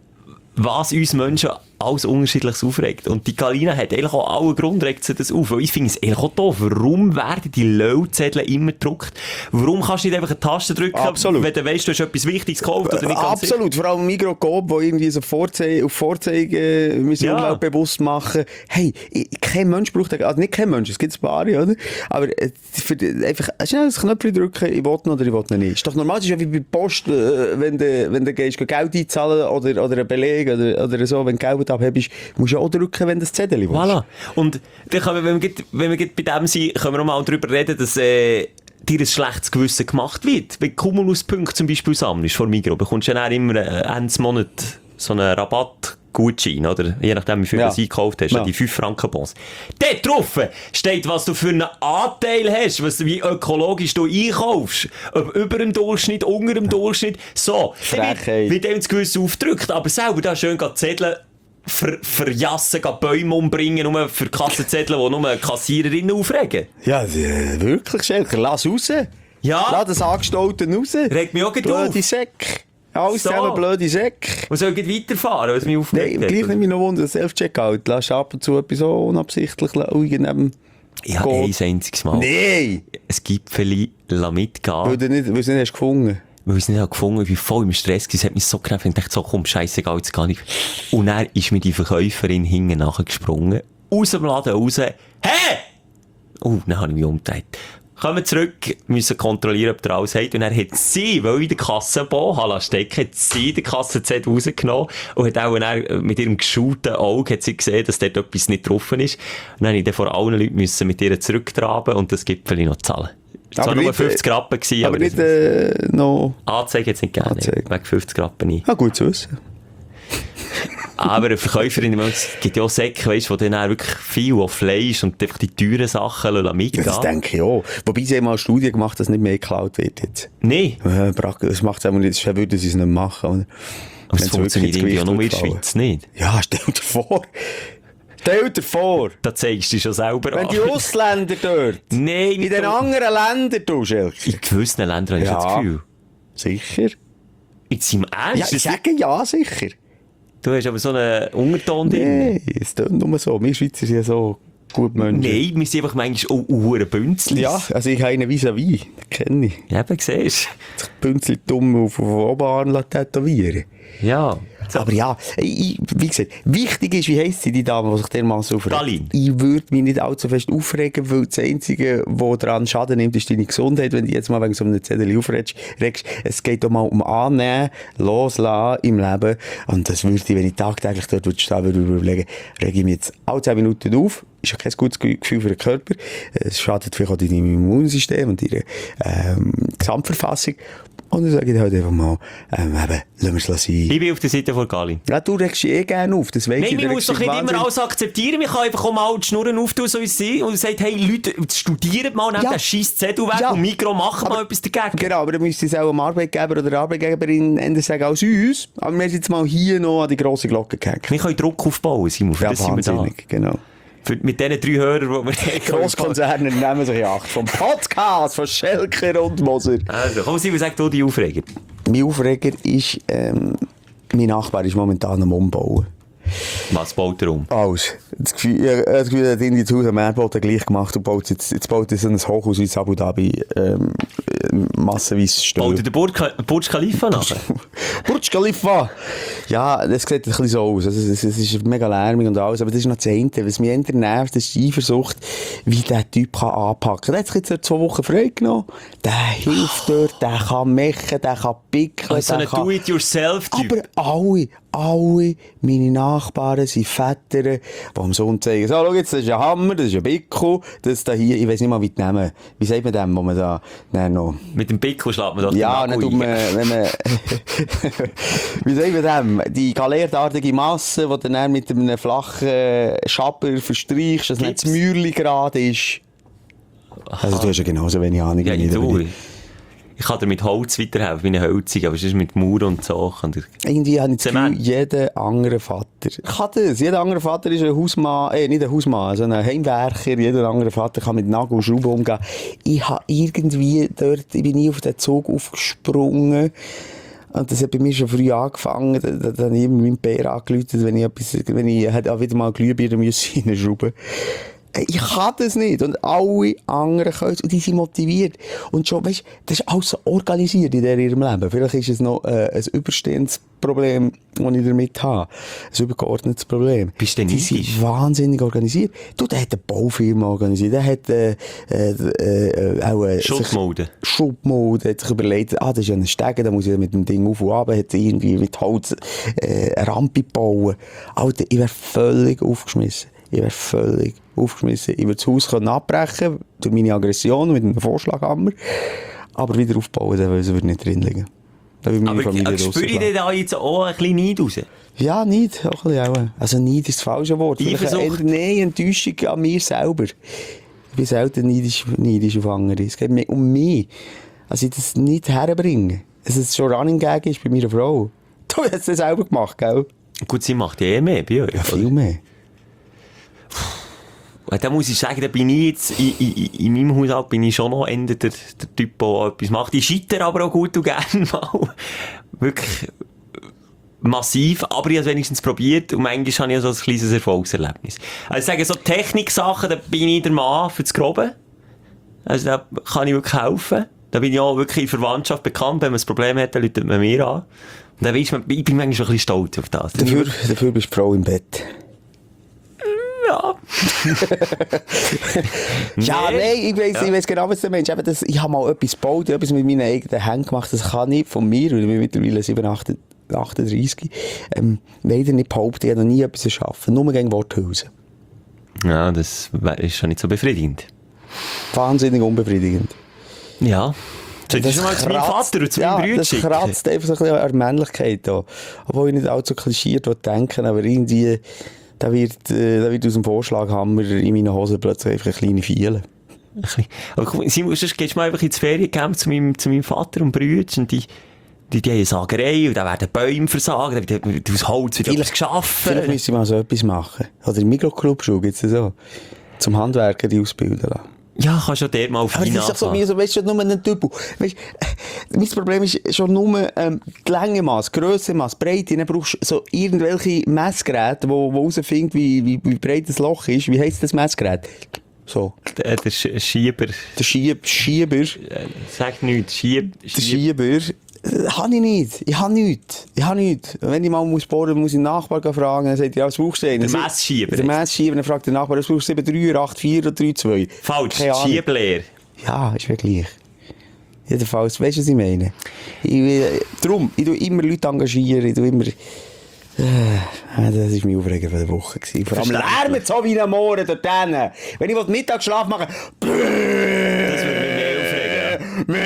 was uns Menschen alles Unterschiedliches aufregt. Und die Galina hat eigentlich auch allen Grund, regt sie das auf. Weil ich finde es eigentlich auch doof. Warum werden die Lötzettel immer gedruckt? Warum kannst du nicht einfach eine Taste drücken, Absolut. wenn du weißt, du hast etwas Wichtiges gekauft oder nicht ganz sicher? Absolut, vor allem Migros Coop, wo irgendwie so Vorze auf Vorzeigen müssen Ja. Umwelt bewusst machen. Hey, ich, kein Mensch braucht, also nicht kein Mensch, es gibt ein paar, oder? Aber äh, für, die- einfach schnell das Knöpfchen drücken, ich will ihn oder ich will ihn nicht. Ist doch normal, es ist ja wie bei der Post, äh, wenn du, wenn du gehst, Geld einzahlen oder, oder einen Beleg oder, oder so, wenn du Geld abhebst, musst du ja auch drücken, wenn du das Zettel willst. Voilà. Und dann können wir, wenn wir, grad- wenn wir grad bei dem sind, können wir auch mal darüber reden, dass äh, dir ein schlechtes Gewissen gemacht wird. Wenn Cumulus-Punkte zum Beispiel sammelst vor Migros, bekommst du ja dann immer äh, Ende Monat so einen Rabattgutschein, oder? Je nachdem, wie viel Ja. du eingekauft hast, Ja. die fünf Franken Bons. Dort drauf steht, was du für einen Anteil hast, was, wie ökologisch du einkaufst. Ob über dem Durchschnitt, unter dem Durchschnitt. So. Dann wird, Frechheit. wird dem das Gewissen aufgedrückt, aber selber da schön zetteln, ver, verjassen, gehen Bäume umbringen, nur für Kassenzettel, die nur Kassiererinnen aufregen. Ja, äh, wirklich, Schelker, lass raus. Ja. Lass das Angestellte raus. Regt mich auch gleich Blöde auf. Säcke. Alles So. zusammen blöde Säcke. Und soll ich weiterfahren, was mich aufgeregt Nein, hat? gleich nicht mich noch wundern, Self-Checkout. Lass ab und zu etwas so unabsichtlich irgendeinem Ja, Gott. ein einziges Mal. Nein! Ein Gipfeli mitgehen. Weil du nicht, weil du es nicht hast gefunden. Weil ich es nicht habe gefunden habe, ich war voll im Stress, es hat mich so genervt, ich dachte so, komm, scheissegal, jetzt gar nicht. Und dann ist mir die Verkäuferin hinten nachgesprungen, aus dem Laden raus, hey! Oh, dann habe ich mich umgedreht. Kommen wir zurück, müssen kontrollieren, ob der alles hat. Und dann hat sie, weil ich den Kassenbon habe stecken, hat sie den Kassenzettel rausgenommen und hat auch dann mit ihrem geschauten Auge hat sie gesehen, dass dort etwas nicht drauf ist. Und dann musste ich dann vor allen Leuten müssen mit ihr zurücktraben und das Gipfeli noch zahlen. Es war Aber nur nicht, fünfzig Rappen gewesen, Aber aber nicht das- äh, noch... Anzeige jetzt nicht gerne, Anzeige. wegen fünfzig Rappen nicht. Ah, gut zu wissen. Aber eine Verkäuferin, ich meine, es gibt ja auch Säcke, weißt, die dann auch wirklich viel auf Fleisch und einfach die teuren Sachen mitgehen. Das denke ich auch. Wobei sie haben mal eine Studie gemacht, dass nicht mehr geklaut wird jetzt. Nein, Äh, praktisch, das macht es auch nicht, sonst würden sie es nicht machen. Oder? aber es Wenn's funktioniert wirklich irgendwie auch ins nur in der Gewicht Schweiz nicht. Ja, stell dir vor. Stell dir vor. Da zeigst du dich schon selber Wenn an. die Ausländer dort, Nein, in nicht den so. anderen Ländern, du Schelker. In gewissen Ländern habe ich Ja. schon das Gefühl. Sicher? Jetzt im Ja, Ernst? ich sage ja, sicher. Du hast aber so einen Unterton drin. Nein, es klingt nur so. Wir Schweizer sind ja so gut Menschen. Nein, wir sind einfach manchmal auch hure Bünzlis. Ja, also ich habe einen vis-à-vis, den kenne ich. Ja, eben, siehst Das Bünzli dumm auf den Oberarm tätowieren. du. Ja. So. Aber ja, ich, wie gesagt, wichtig ist, wie heisst sie, die Dame, die sich dermassen aufregt? Galin. Ich würde mich nicht allzu fest aufregen, weil das Einzige, was daran Schaden nimmt, ist deine Gesundheit. Wenn du jetzt mal wegen so einem Zettel aufregst, regst, es geht doch mal um Annehmen, Loslassen im Leben. Und das würde ich, wenn ich tagtäglich dort würde stehen, würde ich überlegen, rege ich mich jetzt alle zehn Minuten auf. Ist ja kein gutes Gefühl für den Körper. Es schadet vielleicht auch deinem Immunsystem und deiner ähm, Gesamtverfassung. Und dann sage ich halt einfach mal, ähm, eben, lassen wir es sein. Ich bin auf der Seite von Galin. Ja, du regst dich eh gerne auf, das weiss Nein, ich. man Du muss regst doch dich nicht immer wahnsinnig- alles akzeptieren. Man kann einfach auch mal die Schnurren auftun, so wie es ist, und sagt, hey, Leute, studiert mal, nehmt Ja. den scheiß Zettel weg Ja. und Mikro, machen Aber- mal etwas dagegen. Genau, aber dann müsste es auch dem Arbeitgeber oder der Arbeitgeberin anders sagen als uns. Aber wir sind jetzt mal hier noch an die grosse Glocke gehängt. Wir können Druck aufbauen, Simon, für Ja, das sind wir da. wahnsinnig, genau. Für, mit diesen drei Hörern, die wir Grosskonzerne nehmen sich in Acht. Vom Podcast, von Schelker und Moser. Also, komm Simon, sag du die Aufreger. Mein Aufreger ist, ähm, mein Nachbar ist momentan am Umbauen. Was baut er um? Alles. Das Gefühl, ich habe das Gefühl, er hat in die Haus am Erdboden gleich gemacht und baut jetzt, jetzt baut er so ein Hochhaus wie in Abu Dhabi, ähm, massenweise stehen. Baut ihr den Burj, Burj Khalifa nachher? Burj Khalifa! Ja, das sieht ein bisschen so aus. Also, es, es ist mega lärmig und alles, aber das ist noch das eine. Was mich eher nervt, ist die Eifersucht, wie der Typ kann anpacken kann. Der hat sich jetzt zwei Wochen frei genommen. Der hilft dort, der kann machen, der kann pickeln. Also ein Do-it-yourself-Typ. Aber alle, alle meine Nachbarn sind Väter, die am Sonntag sagen, so, schau jetzt, das ist ein Hammer, das ist ein Bickel, das da hier, ich weiss nicht mal, wie die nehmen. Wie sagt man dem, wo man da, nein, noch... Mit dem Bickel schlägt man doch ja, nicht um, äh, wenn man... wie sagt man dem? Die galertartige Masse, die du dann mit einem flachen Schaber verstreichst, dass nicht das Mäuerchen gerade ist. Aha. Also du hast ja genauso wenig Ahnung. Ja, ich tue. Ich kann dir mit Holz weiterhelfen, wie eine Hölzig, aber es ist mit Mauern und so. Irgendwie habe ich das Gefühl, jeder andere Vater kann das. Jeder andere Vater ist ein Hausmann, äh, nicht ein Hausmann, sondern ein Heimwerker. Jeder andere Vater kann mit Nagel und Schrauben umgehen. Ich habe irgendwie dort, ich bin nie auf den Zug aufgesprungen. Und das hat bei mir schon früh angefangen. Da, da, da habe ich immer meinen Bär angeläutet, wenn ich etwas, wenn ich auch wieder mal Glühbirnen reinschrauben musste. Ich kann das nicht. Und alle anderen können es. Und die sind motiviert. Und schon, weißt, das ist alles so organisiert in ihrem Leben. Vielleicht ist es noch äh, ein überstehendes Problem, das ich damit habe. Ein übergeordnetes Problem. Bist du denn die neidisch? sind wahnsinnig organisiert. Du, der hat eine Baufirma organisiert. Der hat äh, äh, äh, auch... Äh, Schuttmode. Schuttmode. Hat sich überlegt, ah, das ist ja ein Stege, da muss ich mit dem Ding auf und ab. Hat irgendwie mit Holz äh, eine Rampe bauen. Alter, ich wäre völlig aufgeschmissen. Ich wäre völlig aufgeschmissen. Ich würde das Haus können abbrechen durch meine Aggression mit einem Vorschlaghammer. Aber wieder aufbauen, dann würde nicht drin liegen. Da würde meine aber Familie spüre ich denn da jetzt auch ein bisschen Neid raus? Ja, Neid. Auch ein bisschen auch. Also Neid ist das falsche Wort. Eifersucht? Nein, Enttäuschung an mir selber. Ich bin selten neidisch, neidisch auf andere. Es geht mir um mich. Also ich das nicht herbringe. Dass es schon Running Gag ist bei meiner Frau. Du hast das selber gemacht, gell? Gut, sie macht ja eh mehr bei euch. Ja, viel mehr. Da muss ich sagen, da bin ich jetzt, in, in, in meinem Haushalt bin ich schon noch eher der, der Typ, der etwas macht. Ich scheitere aber auch gut und gerne mal. Wirklich massiv, aber ich habe es wenigstens probiert und manchmal habe ich so ein kleines Erfolgserlebnis. Also ich sage, so Techniksachen, da bin ich der Mann für das Grobe. Also da kann ich wirklich helfen. Da bin ich auch wirklich in Verwandtschaft bekannt. Wenn man ein Problem hat, dann ruft man mir an. Und dann weiss man, ich bin manchmal schon ein bisschen stolz auf das. Dafür, dafür bist du Frau im Bett. Ja. Ja, nee. nein, ich weiss, Ja. ich weiss genau, was du meinst. Eben das, ich habe mal etwas gebaut, etwas mit meinen eigenen Händen gemacht. Das kann ich von mir, weil ich bin mittlerweile sieben, achtunddreißig, ähm, leider nicht behaupten, ich habe noch nie etwas erschaffen. Nur gegen Worthülsen. Ja, das ist schon nicht so befriedigend. Wahnsinnig unbefriedigend. Ja. Sollst du schon mal zu meinem Vater und zu meinem ja, Bruder das schicken? kratzt einfach so ein bisschen an der Männlichkeit da. Obwohl ich nicht allzu klischiert denken, aber irgendwie, da wird, äh, da wird aus dem Vorschlaghammer in meinen Hosen plötzlich einfach eine kleine Fiele. Aber guck mal, Simon, sonst gehst du mal einfach ins Feriencamp zu meinem, zu meinem Vater und Brüder und die, die, die haben eine Sagerei und dann werden Bäume versagen, dann wird aus Holz wieder etwas geschaffen. Vielleicht müsste ich mal so etwas machen. Oder im Mikroclub-Schule gibt es so. Zum Handwerker die ausbilden lassen. Ja, kannst du der mal auf Aber ihn das ist doch so, anfangen. so, weißt du, nur ein Typ. Weißt, äh, mein Problem ist schon nur ähm, die Längenmaß, Grössemaß, Breite. Dann brauchst du so irgendwelche Messgeräte, wo, wo rausfindet, wie, wie, wie breit das Loch ist. Wie heisst das Messgerät? So. Der, der Sch- Schieber. Der Schieb, Schieber. Äh, sag nichts. Schieb, Der Schieber. Äh, habe ich nicht. Ich habe nichts. Ich habe nichts. Wenn ich mal muss bohren, muss ich den Nachbar fragen. Dann sagt er, ja, was brauchst du denn? Der Dann Messschieber. Der Messschieber. Dann fragt der Nachbar, was brauchst du? sieben drei, acht vier oder drei zwei? Falsch. Keine Ahnung. Schiebleer. Ja, ist wirklich. Jedenfalls, weißt du, was ich meine? Ich, äh, darum, ich tue immer Leute engagieren, ich tue immer... Äh, das war mein Aufreger von der Woche. Gewesen. Vor allem lärmen so wie ein Mohren dort hinten. Wenn ich Mittagsschlaf machen Das würde mich mehr aufregen.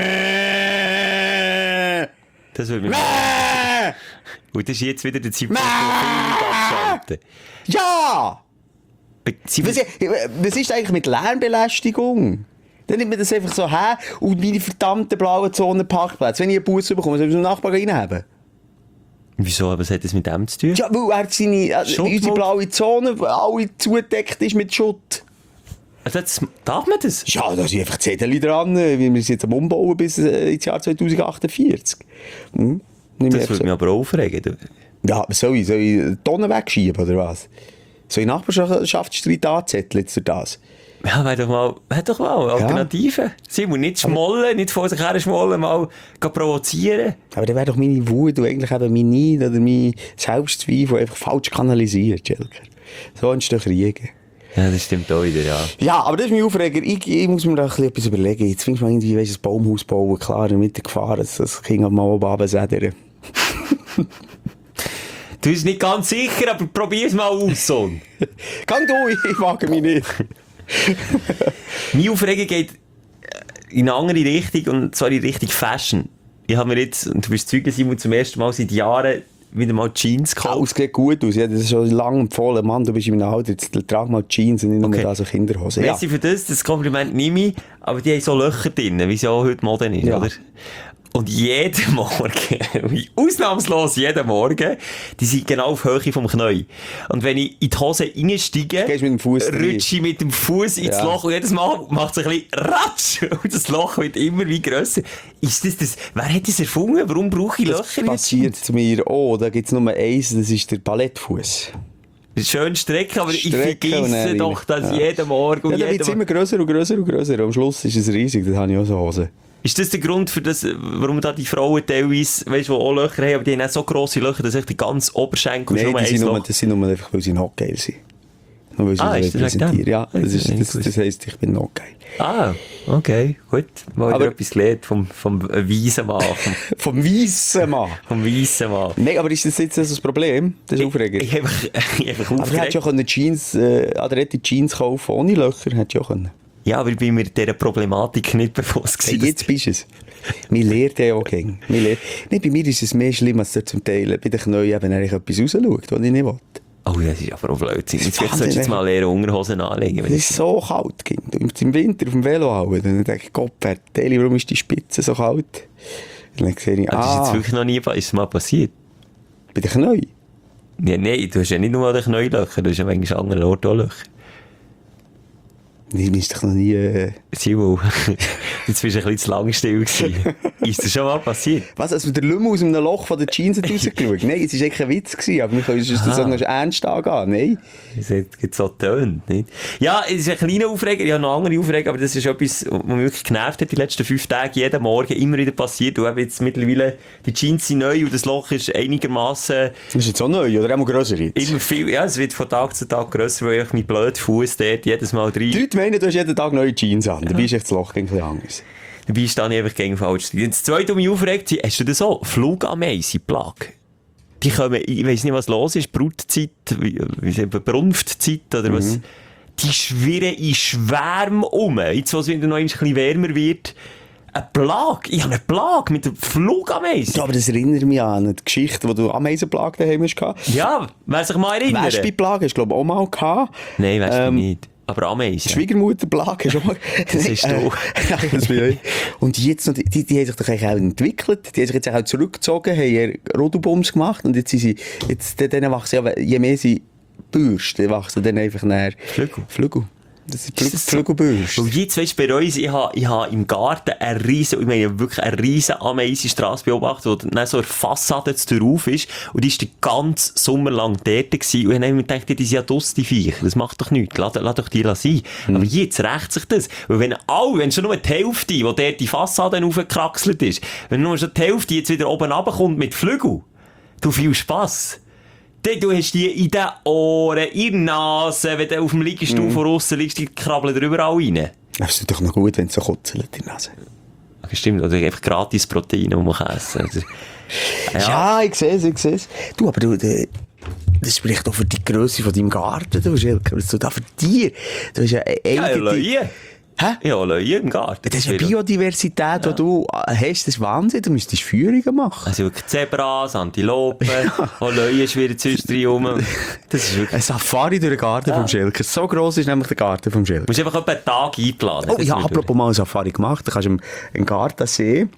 Das würde mich mehr aufregen. Und das ist jetzt wieder der Zeitpunkt, wo viel abschalten. Ja! Sie- Was, was ist eigentlich mit Lärmbelästigung? Dann nimmt man das einfach so her und meine verdammten blauen Zonenparkplätze. Wenn ich einen Bus bekomme, soll ich den Nachbarn reinhaben? Wieso? Was hat das mit dem zu tun? Ja, weil er seine, also Schuttmod- unsere blaue Zone, alle zugedeckt ist mit Schutt. Also das, darf man das? Ja, da sind einfach Zettel dran, wie wir es jetzt am Umbauen bis äh, ins Jahr zwanzig achtundvierzig. Hm? Das würde mich aber auch aufregen. Ja, soll ich, soll ich Tonnen wegschieben, oder was? Soll ich Nachbarschaftsstreit anzetteln jetzt für das? Ja, wär doch mal, wär doch mal Alternativen. Ja. Simon, nicht schmollen, nicht vor sich her schmollen, mal provozieren. Aber dann wäre doch meine Wut und eigentlich eben mein Neid oder mein Selbstzweifel einfach falsch kanalisiert, Schelker. So entstehen Kriege. Ja, das stimmt auch wieder, ja. Ja, aber das ist mein Aufreger. Ich, ich muss mir da etwas überlegen. Jetzt findest du mal irgendwie, weißt, ein Baumhaus bauen, klar, in der Mitte gefahren, das, das Kind mal oben runtersädern. Du bist nicht ganz sicher, aber probier's mal aus, Sohn. Gang du, ich wage mich nicht. Meine Aufregung geht in eine andere Richtung, und zwar in Richtung Fashion. Ich habe mir jetzt, und du bist Zeuge, Simon, zum ersten Mal seit Jahren wieder mal Jeans gekauft. Es sieht gut aus, ja, das ist schon lange empfohlen. Mann, du bist in meinem Alter, jetzt trag mal Jeans und nicht nur okay. da so Kinderhosen. Ja. Merci für das, das Kompliment nehme ich, aber die haben so Löcher drin, wie es ja auch heute Mode ist, ja. oder? Und jeden Morgen, ausnahmslos jeden Morgen, die sind genau auf Höhe vom Knie. Und wenn ich in die Hose reinsteige, rutsche ich mit dem Fuß ins ja. Loch und jedes Mal macht es ein bisschen Ratsch und das Loch wird immer wie grösser. Ist das das? Wer hat das erfunden? Warum brauche ich Löcher? Das passiert zu mir auch. Da gibt es nur eins, das ist der Ballettfuß. Schön strecken, aber Strecke ich vergesse doch das ja. jeden Morgen. Und ja, dann wird es immer grösser und grösser und grösser. Am Schluss ist es riesig, das habe ich auch so Hosen. Ist das der Grund, für das, warum da die Frauen teilweise, weißt, die auch Löcher haben, aber die haben auch so grosse Löcher, dass echt die ganze Oberschenkel Nein, nur die sind Loch... nur, das sind nur einfach, weil sie noch geil sind. Nur weil sie ah, so repräsentieren. Ja, das, ist, das, das heisst, ich bin noch geil. Ah, okay, gut. Mal wieder etwas gelernt vom, vom weisen Mann. Vom, vom weisen Mann? Vom weisen Mann. Nein, aber ist das jetzt das Problem? Das ist aufregend. Ich, ich, ich, ich einfach aber du hättest ja können Jeans, äh, adrette Jeans kaufen ohne Löcher, hättest du ja können. Ja, aber ich bin mir dieser Problematik nicht bewusst gewesen. Hey, jetzt bist du es. Wir lernen ja auch gern. Nein, bei mir ist es mehr schlimm, als zum Teil bei den Knien eben etwas rausschaut, was ich nicht will. Oh, das ist aber auch Blödsinn. Jetzt solltest du jetzt mal leere Unterhosen anlegen. Es ist so kalt, Kind. Und im Winter auf dem Velo hauen. Dann denke ich, Gott, Teili, warum ist die Spitze so kalt? Und dann sehe ich, ah. Das ist jetzt wirklich noch nie ist es mal passiert. Bei den Knien? Ja, nein, du hast ja nicht nur an den Knielöchern, du hast ja manchmal an anderen Orten auch Löcher. Nein, mir ist doch noch nie... Äh... Simon, jetzt bist du ein bisschen zu lang still gewesen. Ist das schon mal passiert? Was, als der Lümmel aus einem Loch von der Jeans hat rausgeschaut? Nein, es war eigentlich ein Witz gewesen, aber wir können es so ernst angehen, nein? Es hat so getönt, nicht? Ja, es ist ein kleiner Aufreger, ich habe noch andere Aufreger, aber das ist etwas, was mich wirklich genervt hat die letzten fünf Tage, jeden Morgen immer wieder passiert. Und eben jetzt mittlerweile, die Jeans sind neu und das Loch ist einigermaßen. Das ist jetzt auch neu, oder immer grösser jetzt? Immer viel, ja, es wird von Tag zu Tag grösser, weil ich mein blöder Fuß dort jedes Mal rein... Die Leute meinen, du hast jeden Tag neue Jeans an, dabei ist das Loch ein bisschen anders. Dabei stehe ich einfach gegen falsch. Das Zweite, was mich aufregt, hast du das so? Flugameisen, Plage. Die kommen, ich weiss nicht, was los ist, Brutzeit, wie, wie sagt man, Brunftzeit oder was. Mhm. Die schwirren in Schwärmen um. Jetzt, wo es wieder noch ein bisschen wärmer wird. Eine Plage. Ich habe eine Plage mit der Flugameisen. Ja, aber das erinnert mich an eine Geschichte, wo du Ameisenplage daheim hast. Ja, wer sich mal erinnert. Wespenplage hast du, glaube ich, auch mal gehabt. Nein, Wespen ähm, nicht. Aber Ameisen. Schwiegermutterplage schon mal. Das ist du. Äh, das bin ich. Und jetzt noch, die, die, die haben sich doch eigentlich auch entwickelt. Die haben sich jetzt auch zurückgezogen, haben Rodelbums gemacht und jetzt sind sie, jetzt, denen wachsen ja, je mehr sie bürsten, wachsen dann einfach näher Flügel. Flügel. Das ist Flü Flügelbürste. Und jetzt, weißt du, bei uns, ich habe, ich habe im Garten eine riesen, ich meine wirklich eine riesen Ameisenstrasse beobachtet, die dann so eine Fassade drauf ist. Und die war den ganzen Sommer lang dort gewesen. Und ich habe mir gedacht, die sind ja draussen, die Viecher. Das macht doch nichts. Lass, lass doch die sein. Mhm. Aber jetzt rächt sich das. Weil wenn alle, wenn schon nur die Hälfte, die dort die Fassade aufgekraxelt ist, wenn nur schon die Hälfte jetzt wieder oben runterkommt mit Flügel, du, viel Spass. Du hast die in den Ohren, in der Nase, wenn du auf dem Liegestuhl mm. von aussen liegst, die krabbeln da überall rein. Das ist doch noch gut, wenn es so kutzelt in der Nase. Okay, stimmt, oder einfach gratis Proteine, die man kann essen kann. Ja. ja, ich sehe es, ich sehe es. Du, aber du, das spricht doch für die Grösse von deinem Garten, du, Schelker. Was du da für dir? Du hast ja eigene... Ja, Hä? Ja, Löwe im Garten. Das ist eine Biodiversität, ja. Die du hast, das ist Wahnsinn. Du müsstest Führungen machen. Also wirklich Zebras, Antilopen, ja. Auch Löwe schwirren sonst rum. Das ist wirklich... Ein Safari durch den Garten ja. vom Schelker. So gross ist nämlich der Garten vom Schelker. Du musst einfach etwa einen Tag einplanen. Oh, ich habe apropos mal eine Safari gemacht. Da kannst du im Gardasee...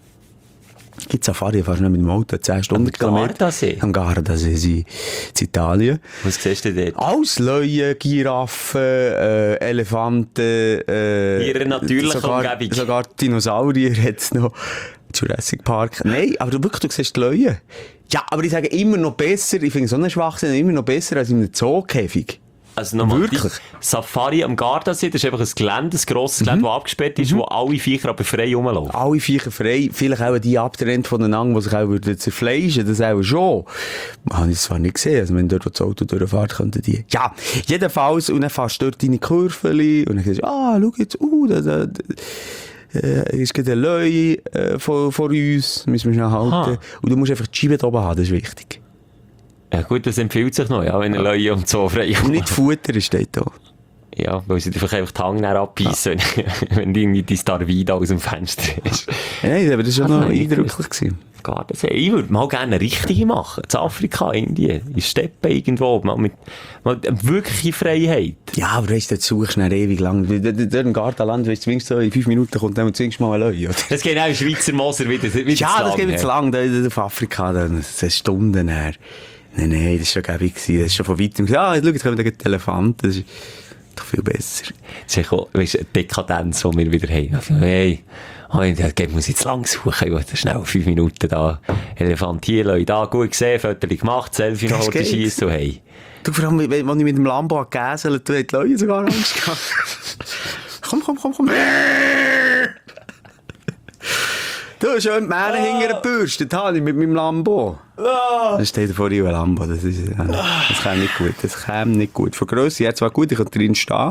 Gibt es Safari, fährst du nicht mit dem Auto, zehn Stundenkilometer. Am Gardasee? Am Gardasee, in Italien. Was siehst du dort? Alles Löwen, Giraffen, äh, Elefanten, äh, ihre natürliche sogar, Umgebung. Sogar Dinosaurier hat es noch. Jurassic Park. Nein, aber du wirklich, du siehst die Löwen. Ja, aber ich sage immer noch besser, ich finde so einen Schwachsinn immer noch besser als in einem Zookäfig. Also nochmal, Wirklich? die Safari am Gardasee, das ist einfach ein Gelände, ein grosses Gelände, das abgesperrt ist, wo alle Viecher aber frei rumlaufen. Alle Viecher frei, vielleicht auch die abtrennt voneinander, die sich auch würden zerfleischen, das auch schon. Habe ich zwar nicht gesehen, also wenn dort das Auto durchfährt, könnten die. Ja, jedenfalls, und dann fährst du dort deine Kurveli, und dann sagst du, ah, schau jetzt, uh, da, da, da äh, ist gerade ein Löwe äh, vor, vor uns, müssen wir schnell halten. Aha. Und du musst einfach die Scheibe da oben haben, das ist wichtig. Ja gut, das empfiehlt sich noch, ja, wenn ein Leute um so frei Und nicht Futter steht da. Ja, weil sie einfach einfach die Hange abbeissen, ja. wenn irgendwie die Starvida aus dem Fenster ist. Nein, aber das war schon noch Also, eindrücklich gewesen. Gardasee. Ich würde mal gerne eine richtige machen. In Afrika, Indien, in Steppen irgendwo. Mal mit mal eine wirkliche Freiheit. Ja, aber weißt du, dort suchst du nicht ewig lang. Dort im Gartenland, weißt du, zwingst so in fünf Minuten kommt dann zwingst mal ein Löwe. Das geht auch im Schweizer Moser wieder, wieder Ja, das geht jetzt jetzt lang. Da, da, auf Afrika, da, das ist Stunden her. Nein, nein, das war schon gäbig. Das ist schon von weitem gesagt, ah, schau, jetzt kommen da die Elefanten. Das ist doch viel besser. Das ist auch, weißt, eine Dekadenz, die wir wieder haben. Also, hey, oh, ich muss jetzt lang suchen. Ich wollte schnell fünf Minuten da. Elefant hier, Leute da, gut gesehen, Fotos gemacht, Selfie noch oder schießen. Hey. Du, vor allem, wenn ich mit dem Lambo gegäselt habe, hat die Leute sogar Angst gehabt. Komm, komm, komm, komm. Du, schön die Mähne hinter der Bürste, das habe ich mit meinem Lambo. Das steht vor dir ein Lambo, das ist, äh, das käme nicht gut, das käme nicht gut. Von Grösse her zwar gut, ich könnte drin stehen,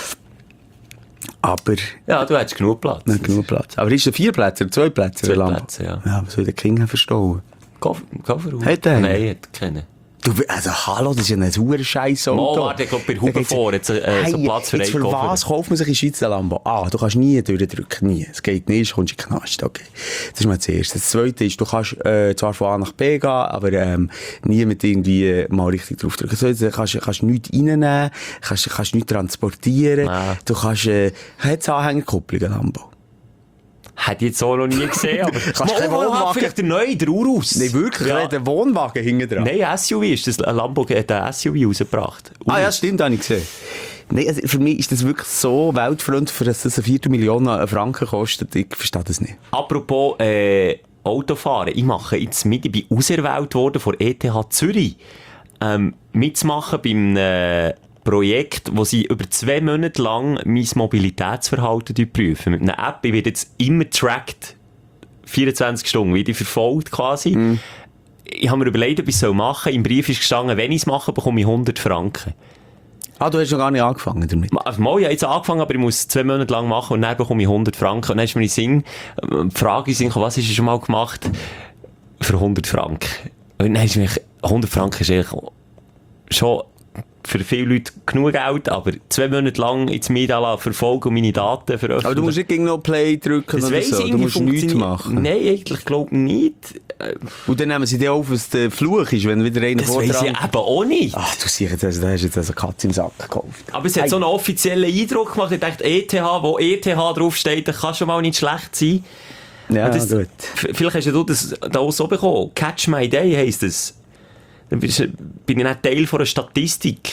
aber... Ja, du hättest genug Platz. Nicht genug Platz. Aber ist es vier Plätze oder zwei Plätze? Zwei Plätze, ja. Ja, was soll der King verstauen? Kofferraum? Hat er? Nein, hat keinen. Du, also, hallo, das ist ja ein sauer scheiß Auto. Oh, warte, ich glaube, bei Huber vor, jetzt, äh, so Platz für einen Für Koffer. was kauft man sich in Schweiz ein Lambo? Ah, du kannst nie durchdrücken, nie. Es geht nicht, du kommst in den Knast, okay. Das ist mal das Erste. Das Zweite ist, du kannst äh, zwar von A nach B gehen, aber ähm, nie mit irgendwie äh, mal richtig draufdrücken. So, du kannst, kannst nichts reinnehmen, kannst, kannst nichts transportieren, Nein. du kannst, äh, hat's Anhängerkupplung, ein Lambo? Hätte ich jetzt so noch nie gesehen, aber... Kannst keinen Mal, Wohnwagen- vielleicht der neue, der Urus. Nein, wirklich, Ja. ja. Der Wohnwagen hinten dran. Nein, S U V ist das. Ein Lambo hat ein S U V rausgebracht. Ah ja, stimmt, habe ich gesehen. Nein, also für mich ist das wirklich so weltfremd, für dass das eine Viertelmillion Franken kostet. Ich verstehe das nicht. Apropos äh, Autofahren. Ich mache jetzt mit, ich bin auserwählt worden von E T H Zürich, ähm, mitzumachen beim äh, Projekt, wo sie über zwei Monate lang mein Mobilitätsverhalten prüfen. Mit einer App, ich werde jetzt immer tracked, vierundzwanzig Stunden, werde ich verfolgt quasi. Mm. Ich habe mir überlegt, ob ich es machen soll. Im Brief ist gestanden, wenn ich es mache, bekomme ich hundert Franken. Ah, du hast noch gar nicht angefangen damit? Also, mal, ich habe jetzt angefangen, aber ich muss es zwei Monate lang machen und dann bekomme ich hundert Franken. Und dann ist mir in den Sinn, die Frage ist, was hast du schon mal gemacht für hundert Franken? Und dann ist mir, hundert Franken ist eigentlich schon für viele Leute genug Geld, aber zwei Monate lang ins Media verfolgen und meine Daten veröffentlichen. Aber du musst nicht gegen noch Play drücken das oder weiss so. ich, Du musst nichts funktioniert- machen. Nein, eigentlich glaube ich nicht. Und dann nehmen sie dir auf, was der Fluch ist, wenn wieder einer Das weiss ich vordran... eben auch nicht. Ach, du siehst, also, da hast du jetzt also Katze im Sack gekauft. Aber es hat so einen offiziellen Eindruck gemacht. Ich dachte, E T H, wo E T H draufsteht, das kann schon mal nicht schlecht sein. Ja, das, gut. f- Vielleicht hast du das da auch so bekommen. Catch My Day heisst es. Dann bist du- bin ich nicht Teil von einer Statistik.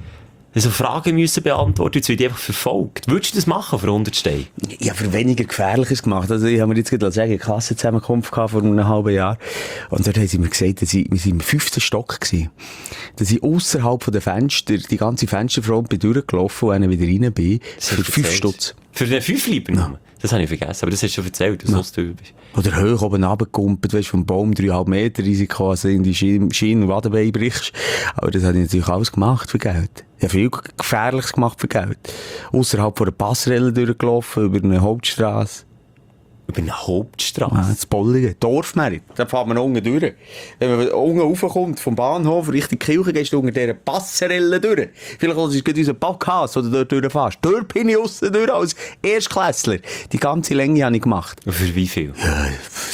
Also Fragen müssen beantworten, jetzt wird ich einfach verfolgt. Würdest du das machen für hundert Steine? Ja, für weniger Gefährliches gemacht. Also, ich habe mir jetzt gerade sagen, eine Klassenzusammenkunft gehabt vor einem halben Jahr. Und dort haben sie mir gesagt, dass ich, wir sind im fünften Stock gewesen. Dass ich ausserhalb von den Fenstern, die ganze Fensterfront bin durchgelaufen und dann wieder rein bin. Für fünf Stutz. Für den fünf lieber ja. Das habe ich vergessen, aber das hast du schon erzählt, dass ja. so bist. Oder hoch oben runtergekumpelt, weißt du, vom Baum dreieinhalb Meter Risiko, also in die Schiene, Schiene und Wadenbein brichst. Aber das habe ich natürlich alles gemacht für Geld. Ich habe viel Gefährliches gemacht für Geld. Ausserhalb von der Passrelle durchgelaufen, über eine Hauptstrasse. Über eine Hauptstrasse? Ja, das Bolligen, Dorfmerit. Da fährt man unten durch. Wenn man unten raufkommt, vom Bahnhof Richtung Kirche, gehst du unter dieser Passerelle durch. Vielleicht ist es gerade unser Podcast, oder dort durchfährst. Dort bin ich aussen durch als Erstklässler. Die ganze Länge habe ich gemacht. Für wie viel? Ja,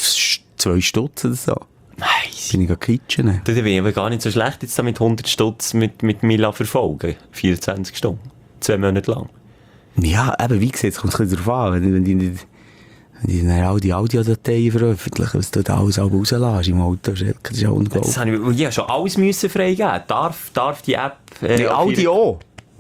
zwei Stutz oder so. Nice. Bin ich kitchen. Da bin ich aber gar nicht so schlecht, jetzt da mit hundert Stutz mit, mit Mila verfolgen. vierundzwanzig Stunden. Zwei Monate lang. Ja, eben, wie gesagt, es kommt ein bisschen darauf an, wenn, wenn die nicht... Die dann all die Audiodateien veröffentlichen, was du da alles rauslässt im Auto. Das ist ja unglaublich. Das habe ich, ich habe schon alles müssen freigeben. Darf, darf die App... Äh, Die Audio?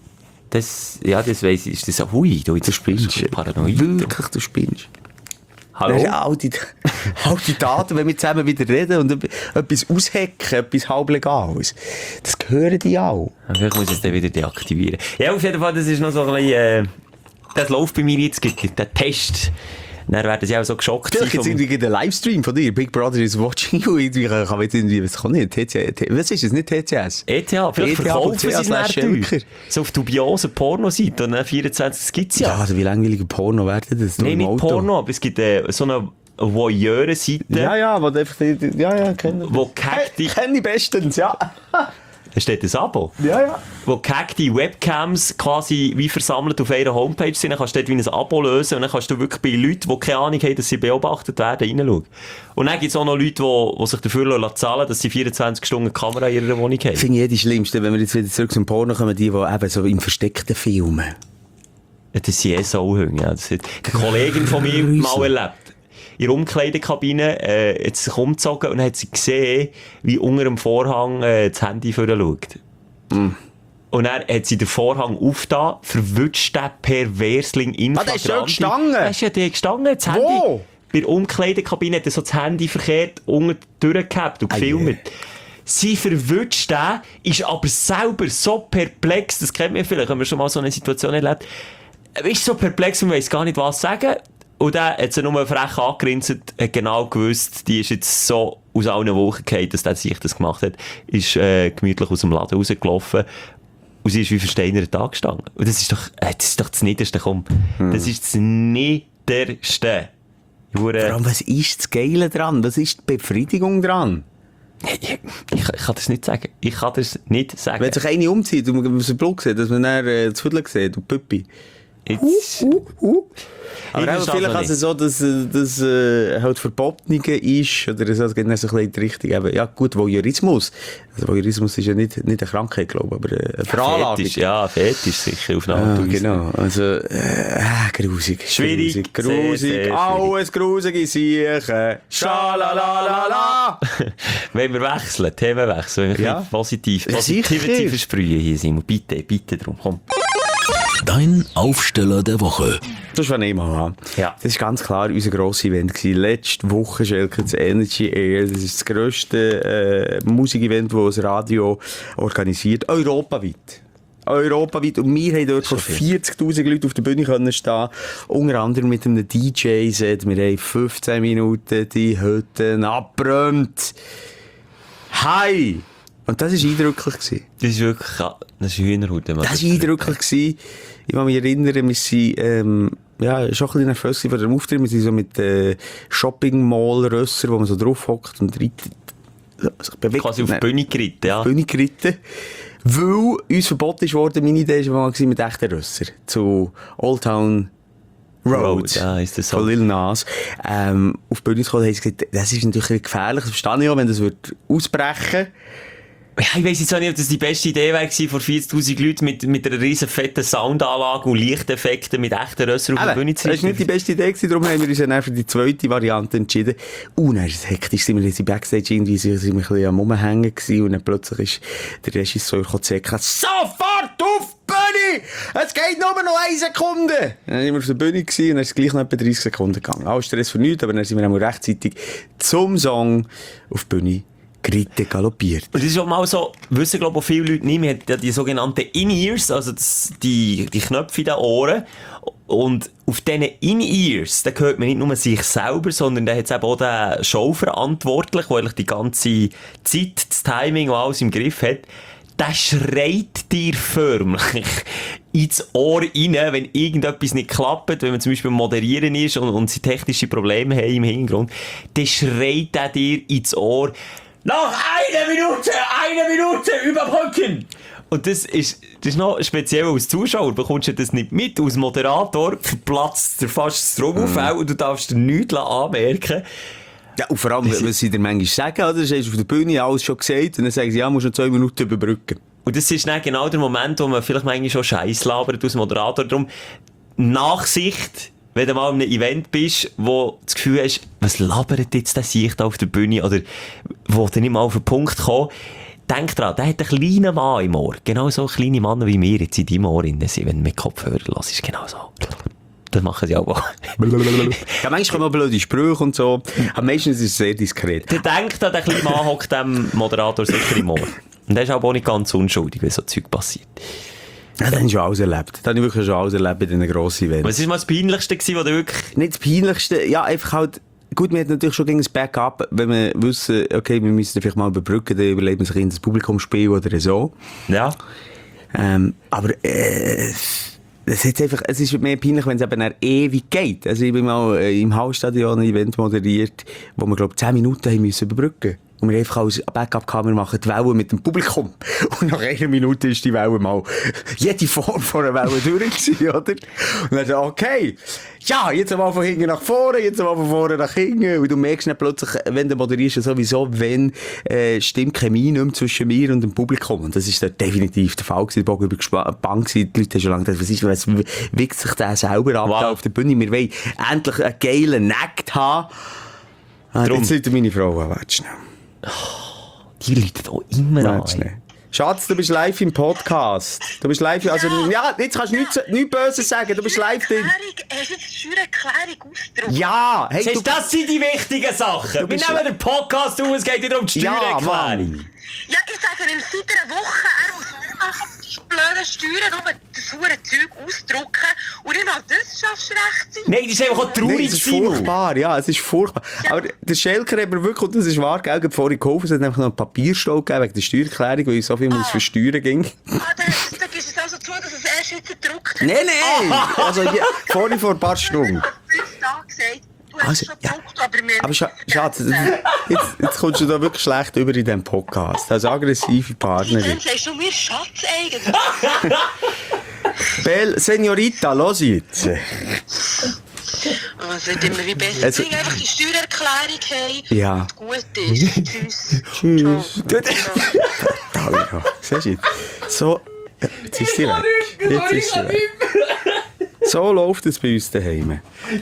Das, ja, das weiss ich. Ist das, hui, du, jetzt Du spinnst. paranoid. Wirklich, du spinnst. Hallo? Das ist Audi. halt die Daten, wenn wir zusammen wieder reden und etwas aushacken, etwas halblegales. Das gehören die auch. Vielleicht muss ich es dann wieder deaktivieren. Ja, auf jeden Fall, das ist noch so ein bisschen, äh, das läuft bei mir jetzt, der Test. Dann werden sie auch so geschockt sein. Vielleicht gibt es irgendwie einen Livestream von dir. Big Brother is watching you. Irgendwie kann man jetzt irgendwie, was kann nicht? T C, T, was ist es? Nicht T C S? E T H, vielleicht E T H verkaufen sie es slash nachher. So auf dubiosen Pornoseiten. Und dann vierundzwanzig, das gibt es ja. Ja, also wie langweilige Porno werden das? Nein, nicht Porno, aber es gibt äh, so eine Voyeur-Seite. Ja, ja, wo einfach, ja, ja, kenne Wo gehackte... Kenne ich bestens, ja. Da steht ein Abo. Ja, ja. Wo gehackte Webcams quasi wie versammelt auf einer Homepage sind. Dann kannst du dort wie ein Abo lösen und dann kannst du wirklich bei Leuten, die keine Ahnung haben, dass sie beobachtet werden, reinschauen. Und dann gibt es auch noch Leute, die, die sich dafür zahlen, dass sie vierundzwanzig Stunden Kamera in ihrer Wohnung haben. Ich finde ich die Schlimmste, wenn wir jetzt wieder zurück zum Porno kommen, die, die eben so im versteckten filmen. Ja, das sind eh Sauhunde. Ja. Das hat eine Kollegin von mir mal erlebt. In der Umkleidekabine äh, hat sie sich umgezogen und dann hat sie gesehen, wie unter dem Vorhang äh, das Handy vorher schaut. Mm. Und dann hat sie den Vorhang aufgetan, verwünscht den Perversling in Ah, der ist schon gestanden? Der ist ja der gestanden, das Handy. Wo? Bei der Umkleidekabine hat er so das Handy verkehrt unter durchgehabt und gefilmt. Ah, yeah. Sie verwünscht den, ist aber selber so perplex, das kennt man vielleicht, haben wir schon mal so eine Situation erlebt, ist so perplex und weiss gar nicht, was sagen. Und dann hat sie nur frech angegrinst, hat genau gewusst, die ist jetzt so aus allen Wochen gefallen, dass der sich das gemacht hat, ist äh, gemütlich aus dem Laden rausgelaufen und sie ist wie versteinert da gestanden. Und das ist doch, äh, das ist doch das Niederste, komm. Hm. Das ist das Niederste. Vor allem, was ist das Geile dran? Was ist die Befriedigung dran? Ich, ich, ich kann das nicht sagen. Ich kann das nicht sagen. Wenn sich eine umzieht und man den Blut sieht, dass man dann äh, das Viertel sieht und Püppi. Jetzt... Uh, uh, uh. Aber auch vielleicht also so, dass das äh, halt Verbotene ist, oder so, es geht dann so ein bisschen in die Richtung, eben, ja gut, Voyeurismus. Also Voyeurismus ist ja nicht, nicht eine Krankheit, glaube ich, aber eine Veranlagung. Fetisch, ja, Fetisch sicher, auf eine Art und Weise. Genau, also, äh, grusig. Schwierig. Grusig, grusig. Sehr, sehr alles grusige Siechen. Schalalalala. Wenn wir wechseln, Themen wechseln, wenn wir ja. ein positiv, ja, positiv versprühen hier, Simon. Bitte, bitte drum, komm. Dein Aufsteller der Woche. Das war nicht mal. Ja. Das war ganz klar unser grosses Event gewesen. Letzte Woche, Schelke, das Energy Air. Das ist das grösste äh, Musikevent, das das Radio organisiert. Europaweit. Europaweit. Und wir haben dort vor vierzigtausend Leuten auf der Bühne können stehen. Unter anderem mit einem D J-Set. Wir haben fünfzehn Minuten die Hütten abgebrannt. Hi! Und das war eindrücklich gewesen. Das ist wirklich, das ist Hühnerhaut. Das war eindrücklich gewesen. Ich kann mich erinnern, wir sind, ähm, ja, schon ein bisschen nervös vor dem Auftritt. Wir sind so mit, äh, Shopping-Mall-Rösser, wo man so drauf hockt und reitet, sich bewegt. Quasi auf die Bühne geritten, ja. Auf die Bühne geritten. Weil uns verboten ist worden, meine Idee war mal mit echten Rösser. Zu Old Town Road. Road ja, ist das so. Von Lil Nas. Ähm, auf die Bühne zu kommen, haben sie gesagt, das ist natürlich gefährlich. Das verstehe ich auch, wenn das wird ausbrechen. Ja, ich weiss jetzt auch nicht, ob das die beste Idee war, vor vierzigtausend Leuten mit, mit einer riesen fetten Soundanlage und Lichteffekten mit echten Rössern auf der Bühne zu sein. Das war nicht die beste Idee gewesen, darum haben wir uns dann für die zweite Variante entschieden. Und dann ist es hektisch, sind wir jetzt im Backstage irgendwie, sind wir ein bisschen am Rumhängen gewesen und dann plötzlich ist der Regisseur gekommen und gesagt, sofort auf die Bühne! Es geht nur noch eine Sekunde! Dann waren wir auf der Bühne gewesen und dann ist es gleich noch etwa dreißig Sekunden gegangen. Alles Stress für nichts, aber dann sind wir auch rechtzeitig zum Song auf die Bühne Gritte galoppiert. Und das ist auch mal so, wissen glaube ich auch viele Leute nicht, man hat ja die sogenannten In-Ears, also das, die, die Knöpfe in den Ohren. Und auf diesen In-Ears, da hört man nicht nur sich selber, sondern da hat es eben auch den Showverantwortlichen, der eigentlich die ganze Zeit, das Timing und alles im Griff hat. Der schreit dir förmlich ins Ohr rein, wenn irgendetwas nicht klappt, wenn man zum Beispiel moderieren ist und, und sie technische Probleme haben im Hintergrund, dann schreit er dir ins Ohr, noch eine Minute, eine Minute überbrücken! Und das ist, das ist noch speziell als Zuschauer, bekommst du das nicht mit. Als Moderator verplatzt dir fast das Trommelfell mm. und du darfst dir nichts anmerken. Ja, und vor allem, das was sie dir manchmal sagen, oder? Das hast du auf der Bühne alles schon gesagt und dann sagen sie, ja, musst du noch zwei Minuten überbrücken. Und das ist dann genau der Moment, wo man vielleicht manchmal schon Scheiß labert als Moderator. Darum, Nachsicht, wenn du mal an einem Event bist, wo du das Gefühl hast, was labert jetzt der Sicht auf der Bühne, oder wo du nicht mal auf den Punkt kommen, denk dran, der hat einen kleinen Mann im Ohr. Genau so kleine Männer wie wir jetzt in deinem Ohr sind, wenn du mit Kopfhörer hörst. Genau so. Das machen sie auch. Ja, manchmal kommen auch blöde Sprüche und so. Aber meistens ist es sehr diskret. Der denkt, der kleine Mann hockt dem Moderator sicher im Ohr. Und der ist aber auch nicht ganz unschuldig, wenn so Zeug passiert. Ja, das habe ich schon alles erlebt. Das habe ich wirklich schon alles erlebt bei diesen grossen Events. Was war mal das Peinlichste, was du wirklich... Nicht das Peinlichste, ja, einfach halt... Gut, wir hatten natürlich schon gegen das Backup, wenn wir wissen, okay, wir müssen vielleicht mal überbrücken, dann überlegt man sich in das Publikumsspiel oder so. Ja. Ähm, aber äh, es, ist einfach, es ist mehr peinlich, wenn es eben nach ewig geht. Also ich bin mal äh, im Hallstadion ein Event moderiert, wo wir, glaube ich, zehn Minuten haben müssen überbrücken. Und wir einfach als Backup kamen, wir machen die Welle mit dem Publikum. Und nach einer Minute ist die Welle mal jede Form von einer Welle durch gewesen, oder? Und dann so, okay, ja, jetzt mal von hinten nach vorne, jetzt mal von vorne nach hinten. Und du merkst dann plötzlich, wenn du moderierst, sowieso, wenn äh, stimmt Chemie nicht mehr zwischen mir und dem Publikum. Und das ist dann definitiv der Fall gewesen. Der Bogen übergespannt gewesen. Die Leute haben schon lange gedacht, was ist, was wichst sich der selber ab wow. auf der Bühne. Wir wollen endlich einen geilen Nackt haben. Ah, jetzt läutet meine Frau an, warte schnell. Oh, die läutet auch immer an. Schatz, du bist live im Podcast. Du bist live, also, ja, jetzt kannst du nichts, nichts Böses sagen, du bist live drin. Hast du jetzt Steuererklärung ausgedruckt? Ja, hey, Siehst, du, das sind die wichtigen Sachen. Wir bist- nehmen den Podcast auf, es geht nicht um die ja, Steuererklärung. Mann. Ja, ich sage ihm seit einer Woche, er muss machen, die blöden Steuern, nur das hure Zeug ausdrucken. Und ich mal, das schaffst du recht sein. Nein, das ist einfach auch Nein, traurig, es ist Simon. furchtbar, ja, es ist furchtbar. Aber der Schelker hat mir wirklich, und das ist wahr, gell, gerade vorhin geholfen, es hat einfach noch einen Papierstau gegeben wegen der Steuererklärung, weil ich so viel muss für Steuern ging. Ah, dann dann gibst du es also zu, dass es erst jetzt gedruckt hat. Nein, nein! Also, ja, vorhin vor ein paar Stunden. Ich habe da gesagt, du hast Also, es schon ja. gedruckt, aber wir Aber Scha Schatz, jetzt, jetzt kommst du da wirklich schlecht über in diesem Podcast. Als aggressive Partnerin. Dann sagst du mir Schatz eigentlich. Bell, Senorita, los jetzt. Oh, es wird immer wie besser. Also- Bring einfach die Steuererklärung haben. Ja. Und gut ist. Tschüss. Tschüss. Ciao. Da, ja. Siehst du? So, jetzt ist sie weg. Jetzt ist sie weg. So läuft es bei uns daheim.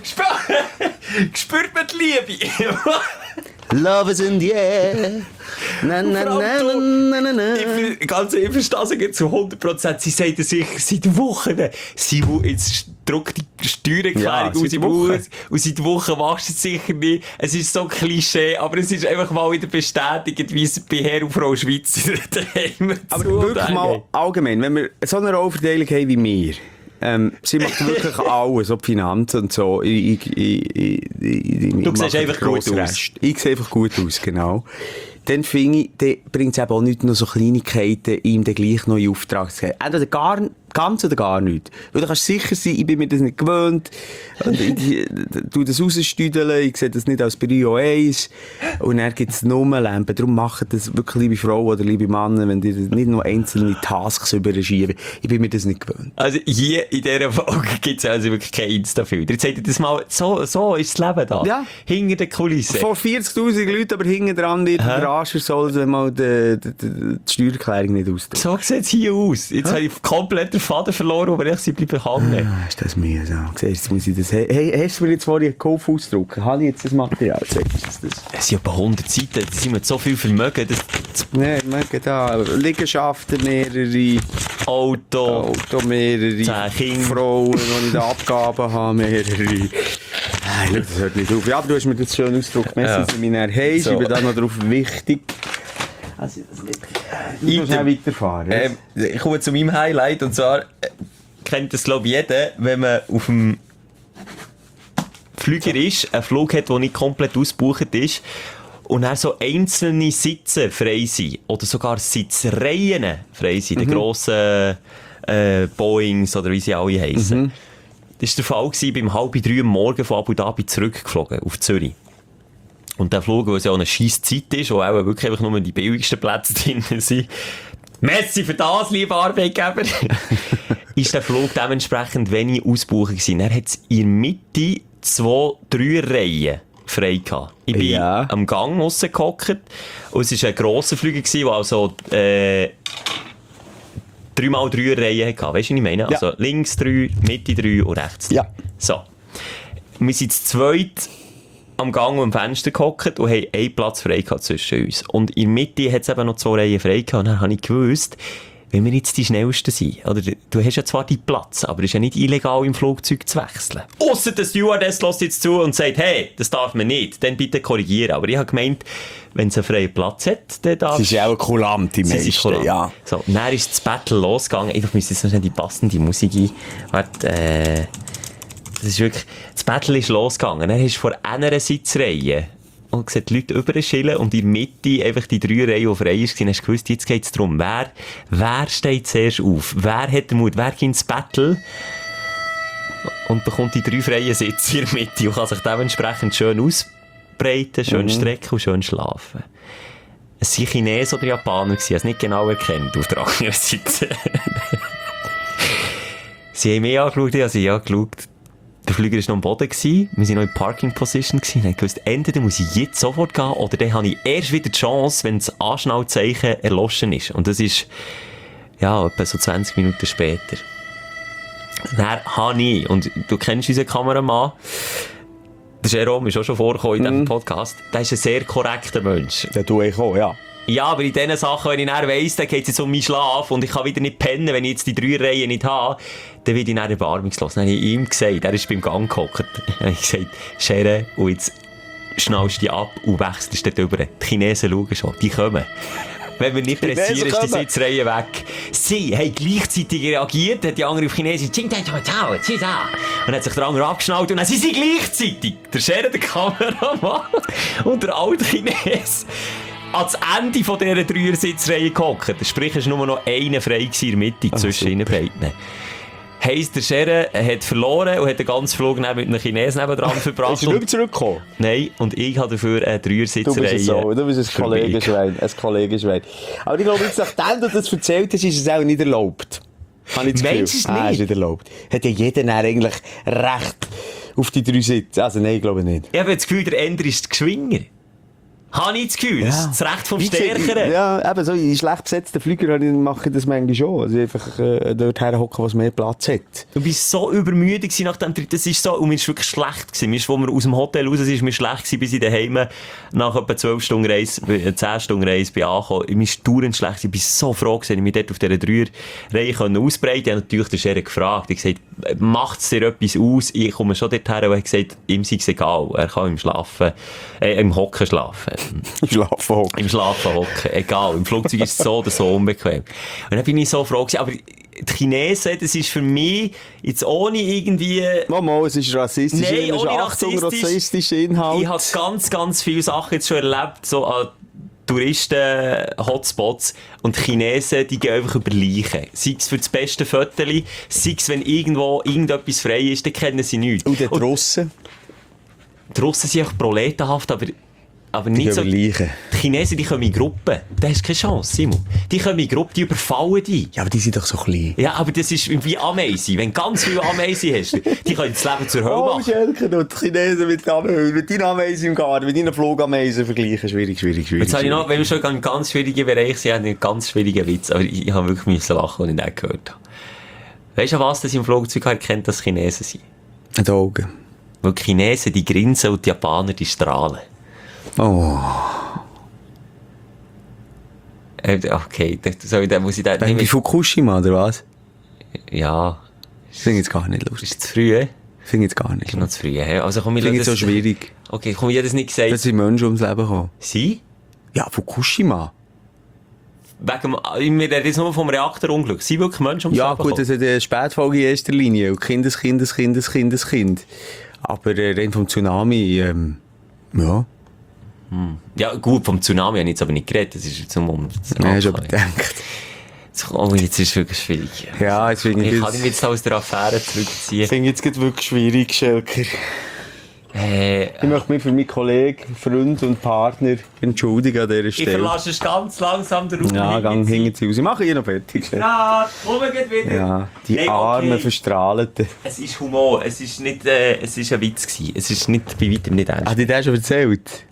Spürt man die Liebe? Love is in the air. Na, na, na, na, na, na. Ich bin ganz einverstanden zu hundert Prozent. Sie sagt es sicher seit Wochen. Sie will jetzt druckt die Steuererklärung Ja, aus seit im Wochen. Haus. Und seit Wochen machst du es sicher nicht. Es ist so Klischee, aber es ist einfach mal wieder bestätigt, wie es bei Herr und Frau Schweizer daheim Aber zu wirklich denken. mal allgemein, wenn wir so eine Rollverteilung haben wie wir, ähm, sie macht wirklich alles, ob Finanzen und so. Ich, ich, ich, ich, ich, Du ich siehst mache einfach den gut grossen aus. Rest. Ich sehe einfach gut aus, genau. Dann finde ich, dann bringt es eben auch nicht nur so Kleinigkeiten, ihm dann gleich noch in Auftrag zu geben. Entweder gar, ganz oder gar nicht. Weil du kannst sicher sein, ich bin mir das nicht gewöhnt. Und ich, ich tu das rausstüdeln, ich sehe das nicht als Prio eins. Und dann gibt es Nummerlampen. Darum macht das wirklich, liebe Frau oder liebe Männer, wenn die nicht nur einzelne Tasks überschieben. Ich bin mir das nicht gewöhnt. Also hier in dieser Folge gibt es also wirklich kein Insta-Filter. Jetzt sagt ihr das mal, so, so ist das Leben da. Ja. Hinter den Kulissen. Vor vierzigtausend Leuten, aber hinten dran wird der Rascher soll, wenn mal die, die, die, die Steuererklärung nicht ausdrückt. So sieht es hier aus. Jetzt habe ich komplett den Faden verloren, aber ich sie bleiben hängen. Ah, ist das mühsam. Siehst du, jetzt muss ich das... Hey, hast du mir jetzt vorhin einen Kauf ausdrucken? Habe ich jetzt das Material? Sagst du das? Es sind etwa hundert Seiten, da sind wir so viel Vermögen. Das, das Nein, man da. Liegenschaften mehrere, Auto, Auto mehrere, Zehn Kinder. Frauen, die ich da Abgaben habe, mehrere. Nein, schau, das hört nicht auf. Ja, aber du hast mir das schön ausgedruckt. Merci, Ja. dass du mich nachher hast. So. Ich bin da noch drauf wichtig. Also, das nicht... Ich muss Item. auch weiterfahren. Ähm, ich komme zu meinem Highlight, und zwar äh, kennt das, glaube ich, jeder, wenn man auf dem Flüger ist, einen Flug hat, der nicht komplett ausgebucht ist, und dann so einzelne Sitze frei sind, oder sogar Sitzreihen frei sind, die grossen äh, Boeings, oder wie sie alle heissen. Das war der Fall gewesen, beim halb drei am Morgen von Abu Dhabi zurückgeflogen, auf Zürich. Und der Flug, weil es ja auch eine scheisse Zeit ist, wo auch wirklich einfach nur die billigsten Plätze drin sind. Merci für das, lieber Arbeitgeber. Ist der Flug dementsprechend wenig ausgebucht gewesen. Er hat es in der Mitte zwei, drei Reihen frei gehabt. Ich bin Ja. am Gang rausgehockt und es war ein grosser Flüger gewesen, der also äh, drei mal drei Reihen hatte. Weißt du, was ich meine? Ja. Also links drei, Mitte drei und rechts drei. Ja. So. Wir sind zu zweit am Gang und am Fenster gehockt und haben einen Platz frei gehabt zwischen uns. Und in der Mitte hat es eben noch zwei Reihen frei gehabt. Und dann habe ich gewusst, wenn wir jetzt die Schnellsten sind, oder du hast ja zwar deinen Platz, aber es ist ja nicht illegal, im Flugzeug zu wechseln. Ausser der Stewardess lässt jetzt zu und sagt, hey, das darf man nicht, dann bitte korrigieren. Aber ich habe gemeint, wenn es einen freien Platz hat, dann darf... Das ist ja auch kulant, die meisten, ja. So, und dann ist das Battle losgegangen. Ich müsste jetzt noch schnell die passende Musik ein. Warte, äh... Das ist wirklich... Das Battle ist losgegangen. Dann hast du vor einer Sitzreihe und sieht die Leute überschillen und in der Mitte einfach die drei Reihen, die frei waren, hast du gewusst, jetzt geht es darum, wer, wer steht zuerst auf? Wer hat den Mut? Wer geht ins Battle? Und bekommt die drei freien Sitze in der Mitte und kann sich dementsprechend schön ausbreiten, schön mhm. strecken und schön schlafen. Es waren Chinesen oder Japaner, ich habe es nicht genau erkannt auf der anderen Seite. Sie haben mich angeschaut, ich habe sie angeschaut. Der Flüger war noch am Boden, wir waren noch in Parking Position und haben gewusst, entweder muss ich jetzt sofort gehen oder dann habe ich erst wieder die Chance, wenn das Anschnallzeichen erloschen ist. Und das ist, ja, etwa so zwanzig Minuten später. Dann habe ich, und du kennst unseren Kameramann, der Jerome ist auch schon vorgekommen in diesem mm. Podcast, der ist ein sehr korrekter Mensch. Der tue ich auch, ja. Ja, aber in diesen Sachen, wenn ich dann weiss, dann geht es jetzt um meinen Schlaf und ich kann wieder nicht pennen, wenn ich jetzt die drei Reihen nicht habe, dann werde ich dann erbarmungslos. Dann habe ich ihm gesagt, er ist beim Gang gehockt, dann habe ich gesagt, Schere, und jetzt schnallst du dich ab und wechselst dort rüber. Die Chinesen schauen schon, die kommen. Wenn wir nicht pressieren, ist die Sitzreihe weg. Sie haben gleichzeitig reagiert, hat die andere auf Chinesisch und hat sich der andere abgeschnallt und dann sind sie gleichzeitig. Der Schere, der Kameramann und der alte Chines ans Ende von dieser Dreier-Sitzreihe gehockt. Sprich, es war nur noch einer frei in der Mitte Ach, zwischen ihnen beiden. Heisst, der Schere hat verloren und hat den ganzen Flug mit einem Chinesen nebendran verbracht. Ist er nicht zurückgekommen? Nein, und ich habe dafür eine Dreier-Sitzreihe. Du bist so, du bist ein Kollegenschwein, ein Kollegenschwein. Aber ich glaube, jetzt, nachdem du das erzählt hast, ist es auch nicht erlaubt. Habe ich das Gefühl? Meinst du es nicht? Ah, ist nicht erlaubt. Hat ja jeder eigentlich Recht auf die drei Sitze? Also nein, ich glaube nicht. Ich habe das Gefühl, der Ender ist geschwinger. Habe ich das Gefühl? Ja. Das ist das Recht vom Stärkeren. Ja, eben so, in schlecht besetzten Flügern mache ich das manchmal schon. Also einfach äh, dort herhocken, was mehr Platz hat. Du bist so übermüdet nach dem Tritt. Das ist so, und mir war wirklich schlecht gewesen. Mir ist, wo wir aus dem Hotel raus sind, mir schlecht gewesen, bis ich daheim nach etwa zwölf Stunden Reise, zehn Stunden Reise bin angekommen. Mir ist dauernd schlecht. Ich bin so froh gewesen, ich mich dort auf dieser Dreier-Reihe ausbreiten. Ich habe natürlich den Scherer gefragt. Ich habe gesagt, macht es dir etwas aus? Ich komme schon dort her und habe gesagt, ihm sei es egal. Er kann im Schlafen, äh, im Hocken schlafen. Im Schlafen hocken. Im Schlafen hocken. Egal. Im Flugzeug ist es so oder so unbequem. Und dann bin ich so froh gewesen. Aber die Chinesen, das ist für mich jetzt ohne irgendwie... Mama, es ist rassistisch. Nein, ohne Achtung, rassistischer Inhalt. Ich habe ganz, ganz viele Sachen jetzt schon erlebt, so an Touristen-Hotspots. Und die Chinesen, die gehen einfach über Leichen. Sei es für das beste Viertel, sei es, wenn irgendwo irgendetwas frei ist, dann kennen sie nichts. Und die Russen? Die Russen sind auch proletenhaft, aber... Aber die nicht so. Die Chinesen, die kommen in Gruppen. Da hast du keine Chance, Simon. Die kommen in Gruppen, die überfallen dich. Ja, aber die sind doch so klein. Ja, aber das ist wie Ameisen. Wenn du ganz viele Ameisen hast, die können das Leben zur Hölle oh, machen. Schelke, du, die Chinesen mit, mit deinen Ameisen im Garten, mit deinen Flogameisen vergleichen. Schwierig, schwierig, schwierig. Jetzt habe ich noch, wenn wir schon in einem ganz schwierigen Bereich sind, einen ganz schwierigen Witz. Aber ich, ich habe wirklich müssen lachen, als ich den gehört habe. Weißt du, was das im Flugzeug erkennt, dass Chinesen sind? Die Augen. Weil die Chinesen, die grinsen und die Japaner, die strahlen. Oh. Okay, sorry, dann muss ich da nicht... Wie Fukushima, oder was? Ja. Ich finde jetzt gar nicht lustig. Ist es zu früh? Ich finde jetzt gar nicht. Ist noch zu früh, he? Also komm, ich finde es so schwierig. Okay, komm, ich habe das nicht gesagt. Dass sind Menschen ums Leben gekommen. Sie? Ja, Fukushima. Wegen, wir reden jetzt nur vom Reaktorunglück. Sie wirklich Menschen ums ja, Leben gut, gekommen? Das ist eine Spätfolge in erster Linie. Und Kindes, Kindes, Kindes, Kindes, Kind. Aber äh, rein vom Tsunami, ähm, ja... Hm. Ja, gut, vom Tsunami habe ich jetzt aber nicht geredet. Das ist jetzt nur um das ja, hast aber gedacht. Oh, jetzt ist es wirklich schwierig. Ja, jetzt finde ich... Ich kann mich jetzt aus der Affäre zurückziehen. Ich finde jetzt wirklich schwierig, Schelker. Äh, ich möchte mich für meinen Kollegen, Freund und Partner entschuldigen an dieser Stelle. Ich verlasse es ganz langsam den Raum. Ja, gang hinten zu. Ich mache hier noch fertig. Ja, komm, geht wieder. Ja, die hey, armen, okay. Verstrahlten. Es ist Humor, es ist nicht, äh, es ist ein Witz gewesen. Es ist nicht, bei weitem nicht ernst. Hat dir das schon erzählt?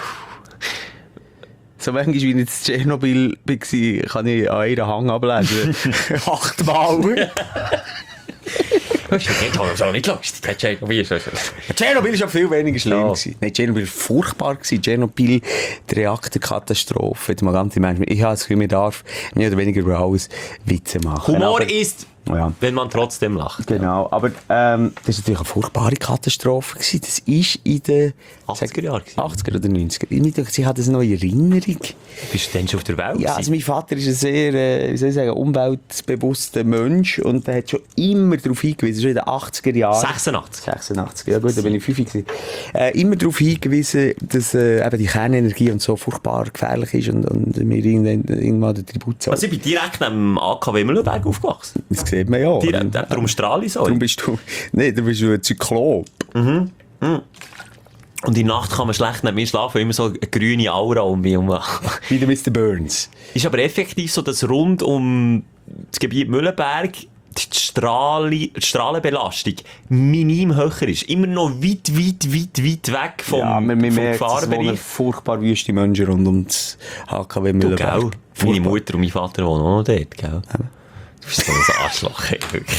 So manchmal, wie ich in Tschernobyl war, kann ich an ihren Hang ablesen. Achtmal. Das ist auch nicht lustig. Tschernobyl ist Tschernobyl war viel weniger schlimm. Ja. Gewesen. Nein, Tschernobyl war furchtbar. Gewesen. Tschernobyl, die Reaktorkatastrophe. Jetzt mal ganz im Ernst. Ich habe das Gefühl, man darf mehr oder weniger über alles Witze machen. Humor aber, ist, ja. wenn man trotzdem lacht. Genau, aber ähm, das war natürlich eine furchtbare Katastrophe. Gewesen. Das war in den achtziger Jahren. achtziger oder neunziger. Ich dachte, ich habe das noch in Erinnerung. Bist du denn schon auf der Welt? Ja, also mein Vater ist ein sehr, äh, wie soll ich sagen, umweltbewusster Mensch und er hat schon immer darauf hingewiesen, schon in den achtziger Jahren. sechsundachtzig. sechsundachtzig, ja gut, da bin ich fünf gewesen. Äh, immer darauf hingewiesen, dass äh, eben die Kernenergie und so furchtbar gefährlich ist und, und wir irgendwann, irgendwann den Tribut zahlen. Also ich bin direkt neben dem A K W Mühlenberg aufgewachsen. Das sieht man ja. Direkt, äh, darum strahle ich so. Darum bist du, nee, du bist ein Zyklop. Mhm. Mhm. Und in der Nacht kann man schlecht neben mir schlafen, weil immer so eine grüne Aura um mich herum. Wie der Mister Burns. Ist aber effektiv so, dass rund um das Gebiet Mühlenberg die, Strahle, die Strahlenbelastung minim höher ist. Immer noch weit, weit, weit, weit weg vom, ja, man, man vom merkt, es wohnen Gefahrbereich. furchtbar wüste Menschen rund um das H K W Du, Mühlenberg. gell? Meine Mutter und mein Vater wohnen auch noch dort, gell? Ja. Du bist so ein Arschloch, ey, wirklich.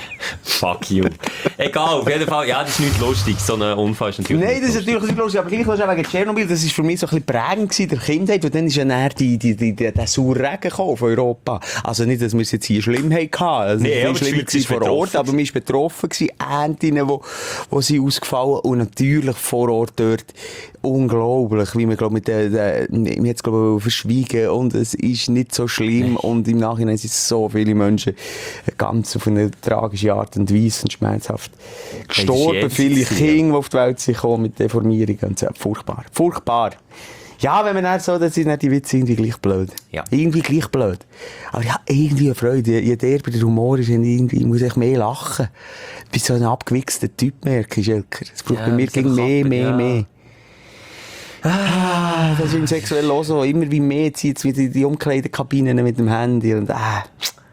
Fuck you. Egal, auf jeden Fall, ja, das ist nicht lustig. So ein Unfall ist natürlich Nein, das ist natürlich nicht lustig, aber gleich lustig wegen Tschernobyl, das war für mich so ein bisschen prägend gewesen, der Kindheit, weil dann ist ja näher die, die, die, die, der saure Regen gekommen von Europa. Also nicht, dass wir es jetzt hier schlimm hatten, also nee, es war schlimmer gewesen vor Ort, aber man war betroffen gewesen, Ernten, wo, wo sie ausgefallen und natürlich vor Ort dort unglaublich, wie man glaub, mit der, der man hat es glaube ich verschwiegen und es ist nicht so schlimm und im Nachhinein sind so viele Menschen ganz auf eine tragische Art und Weise und schmerzhaft gestorben. Viele Kinder, die auf die Welt sind gekommen mit Deformierungen und so. Furchtbar. Furchtbar. Ja, wenn man dann so, dann sind dann die Witze irgendwie gleich blöd. Ja. Irgendwie gleich blöd. Aber ja, irgendwie eine Freude. Je derber der Humor ist, irgendwie muss ich mehr lachen. Du bist so ein abgewichster Typ, merke ich, Schelker. Es braucht Ja, bei mir gegen mehr, mehr, ja. mehr. Ah, das ist im sexuellen Los so. Immer wie mehr zieht es wieder in die Umkleidekabinen mit dem Handy und ah.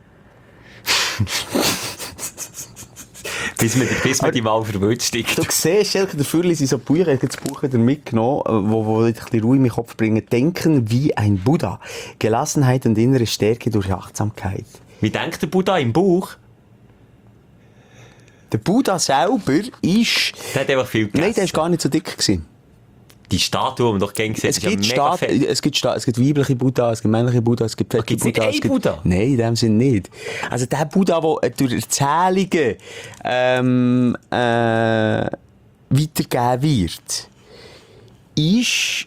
bis man, bis man die mal verwünscht. Du siehst, Schelke, der Fürli sind so Bücher, ich habe das Buch wieder mitgenommen, wo, wo ich ein bisschen Ruhe in meinen Kopf bringen. Denken wie ein Buddha. Gelassenheit und innere Stärke durch Achtsamkeit. Wie denkt der Buddha im Bauch? Der Buddha selber ist... Der hat einfach viel gegessen. Nein, der war gar nicht so dick gewesen. Die Statue, die man doch gerne sieht, Es ist ja gibt, mega Staat, fett. es, gibt Staat, es gibt weibliche Buddha, es gibt männliche Buddha, es gibt fette Gibt's nicht Buddha. einen es gibt, Buddha? Nein, in dem Sinne nicht. Also der Buddha, der durch Erzählungen ähm, äh, weitergegeben wird, ist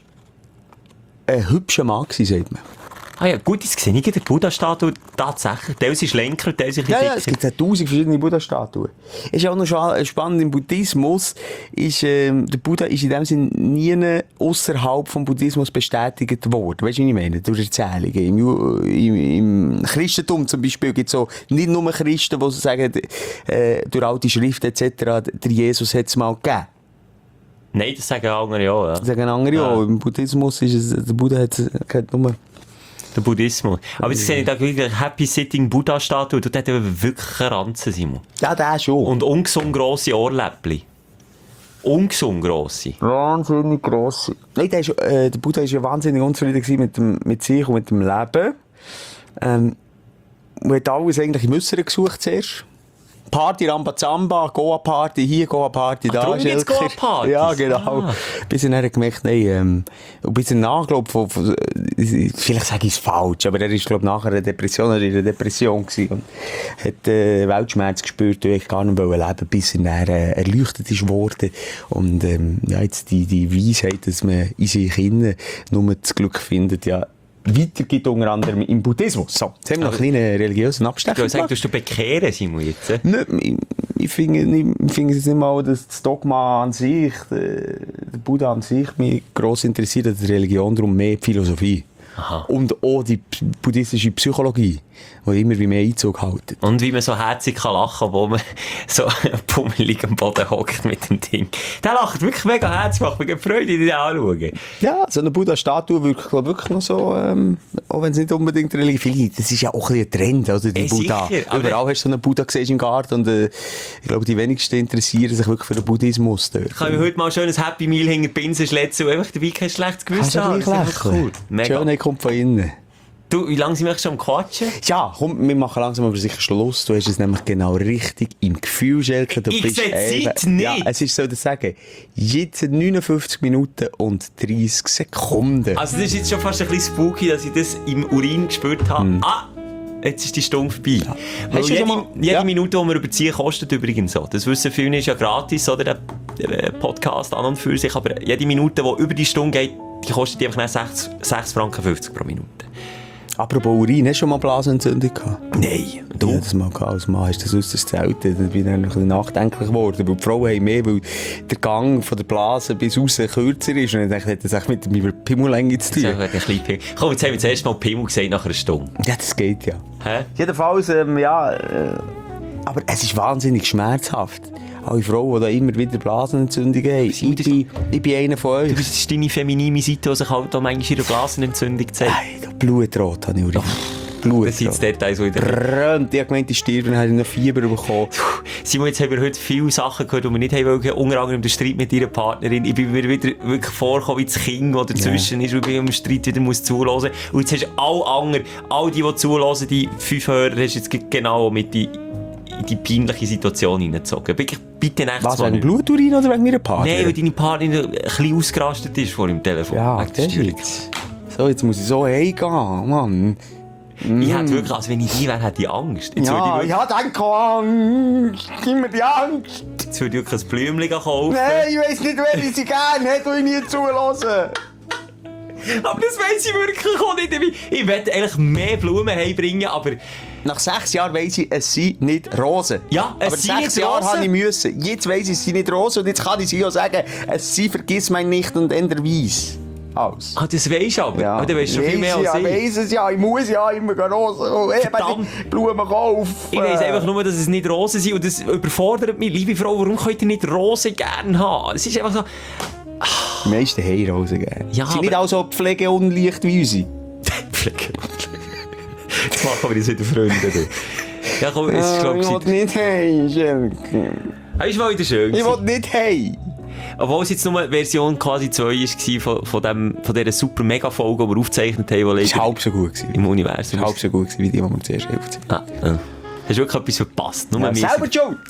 ein hübscher Mann gewesen, sagt man. Ah ja, gut, das sehe ich in der Buddha-Statue tatsächlich. Teils ist lenker, teils ist ein Ja, bisschen ja, es dicker. gibt ja tausend verschiedene Buddha-Statuen. Ist ja auch noch schon spannend, im Buddhismus ist, ähm, der Buddha ist in dem Sinne nie außerhalb vom Buddhismus bestätigt worden. Weißt du, was ich meine? Durch Erzählungen. Im, Ju- im, im Christentum zum Beispiel gibt es so nicht nur Christen, die sagen, äh, durch alte Schriften et cetera, der Jesus hat es mal gegeben. Nein, das sagen andere auch, ja. Das sagen andere Ja. auch. Im Buddhismus ist es, der Buddha hat, hat nur... Der Buddhismus. Aber jetzt sehe ich da wirklich eine Happy Sitting Buddha-Statue. Dort hat er wirklich einen Ranzen, Simon. Ja, der schon. Und ungesund grosse Ohrläppchen. Ungesund grosse. Wahnsinnig grosse. Nein, der, ist, äh, der Buddha war ja wahnsinnig unzufrieden gewesen mit, dem, mit sich und mit dem Leben. Ähm, und hat alles eigentlich im Äußeren gesucht zuerst. Party, Rambazamba, Goa-Party hier, Goa-Party Ach, da. darum gibt's Schelker. Goa-Partys? Ja, genau. Ah. Bis er dann gemerkt, nein, ähm, und bis er nachglaub, von, von, vielleicht sage ich es falsch, aber er ist, glaube nachher eine Depression, er in einer Depression gewesen und hat äh, Weltschmerz gespürt, und ich gar nicht leben wollte, bis er dann äh, erleuchtet ist worden. Und ähm, ja, jetzt die, die Weisheit, dass man in sich innen nur das Glück findet, ja, weitergibt unter anderem im Buddhismus. So, jetzt haben wir noch einen kleinen religiösen Ich Abstecher würde sagen, gemacht. du bekehren, Simon, jetzt. äh? Nicht, ich, ich finde ich, ich finde es nicht mal, dass das Dogma an sich, der, der Buddha an sich, mich gross interessiert, als Religion, darum mehr die Philosophie. Aha. Und auch die p- buddhistische Psychologie, die immer wie mehr Einzug hält. Und wie man so herzig kann lachen, wo man so pummelig am Boden hockt mit dem Ding. Der lacht wirklich mega herzig, macht mir Freude, den anzuschauen. Ja, so eine Buddha-Statue wirkt, glaube ich, wirklich noch so, ähm, auch wenn es nicht unbedingt Religion ist. Das ist ja auch ein bisschen ein Trend, oder? Die Eh, Buddha. sicher, aber- Überall hast du so einen Buddha gesehen im Garten und äh, ich glaube, die wenigsten interessieren sich wirklich für den Buddhismus dort. Ich kann mir heute mal schön ein Happy Meal hinter die Pinsel schletzen und einfach dabei kein schlechtes Kannst Gewissen du haben. gleich Das ist einfach lächeln. cool. Die Mega. Schönheit kommt von innen. Du, wie lange sind wir schon am Quatschen? Ja, komm, wir machen langsam aber sicher Schluss. Du hast es nämlich genau richtig im Gefühl, Schelke. Du Ich bist sehe die eben- Zeit nicht. Ja, es ist so, das sagen. Jetzt neunundfünfzig Minuten und dreißig Sekunden. Also das ist jetzt schon fast ein bisschen spooky, dass ich das im Urin gespürt habe. Hm. Ah, jetzt ist die Stunde vorbei. Weil Hast du jede, schon mal- jede Ja. Minute, die wir überziehen, kostet übrigens so. Das wissen viele, ist ja gratis, oder der, der Podcast an und für sich. Aber jede Minute, die über die Stunde geht, die kostet einfach sechs Franken fünfzig pro Minute. Apropos Urin, hast du schon mal Blasenentzündung gehabt? Nein. Du? Ja, das mal gehabt. Als Mann hast du das äußerst selten. Dann bin ich ein bisschen nachdenklich geworden. Weil die Frauen haben mehr, weil der Gang von der Blase bis raus kürzer ist. Und ich dachte, das hat mit meiner Pimmellänge zu Das ist tun. ein bisschen Pimmel. Komm, jetzt haben wir das erste Mal Pimmel gesagt nach einer Stunde. Ja, das geht ja. Hä? Jedenfalls, ähm, ja, äh, aber es ist wahnsinnig schmerzhaft. Alle Frauen, die da immer wieder Blasenentzündungen haben. Ich bin, ich bin einer von euch. Das ist deine feminine Seite, die sich halt auch manchmal ihre Blasenentzündung zeigt. Nein, Blutrot habe ich Urin. Das sind die Details, die wieder... Brrrnt. Ich habe gemeint, ich sterbe, dann habe ich noch Fieber bekommen. Simon, jetzt haben wir heute viele Sachen gehört, die wir nicht haben wollen. Unter anderem der Streit mit ihrer Partnerin. Ich bin mir wieder wirklich vorgekommen wie das Kind, das dazwischen ist und ich im Streit wieder muss zuhören. Und jetzt hast du alle anderen, all die, die zuhören, die fünf Hörer, hast du jetzt genau mit die, in die peinliche Situation hineingezogen. Wirklich, bitte nächstes Was, Mal wegen nicht. Bluturin oder wegen meiner Partnerin? Nein, weil deine Partnerin ein bisschen ausgerastet ist vor dem Telefon. Ja, Wegen der das ist Störung. jetzt. So, jetzt muss ich so heimgehen, Mann. Ich hätte wirklich, als wenn ich die wäre, hätte ich Angst. Jetzt würde ich Ja, wirklich, ja, danke, Angst. Gib mir die Angst. jetzt würde ich wirklich ein Blümchen kaufen. Nein, ich weiss nicht, wer ich sie gerne hätte, und ich nie zulassen. Aber das weiss ich wirklich auch nicht. Ich, ich möchte eigentlich mehr Blumen heimbringen, aber... Nach sechs Jahren weiss ich, es sind nicht Rosen. Ja, es aber sind sechs nicht Jahre Rosen. habe ich müssen. Jetzt weiss ich, es sind nicht Rosen. Und jetzt kann ich sie auch sagen, es sind vergiss mein nicht und änder weiss. Aus. Ah, das weisst du aber. Aber du weisst schon viel mehr als ja, ich. weiss es ja. Ich muss ja immer Rosen und Verdammt. eben Blumen kaufen. Ich weiss einfach nur, dass es nicht Rosen sind und das überfordert mich. Liebe Frau, warum könnt ihr nicht Rosen gerne haben? Es ist einfach so... Die meisten haben Rosen gerne. Ja, sind nicht aber- auch so pflegeunleicht wie unsere. Pflege. Jetzt machen wir uns wieder Freunde. du. Ja, komm, es ist, glaub ich ich... will nicht heim, Schelke. Das ist mal wieder schön. Ich gewesen. will nicht heim. Obwohl es jetzt nur Version quasi zwei war von, von, dem, von dieser super Mega-Folge, die wir aufgezeichnet haben, die Das war leider halb so gut gewesen. im Universum Halb so gut gewesen, wie die, die wir zuerst helfen. Ah, ah. Hast du wirklich etwas verpasst? Nur Ja, wir selber sind- schon.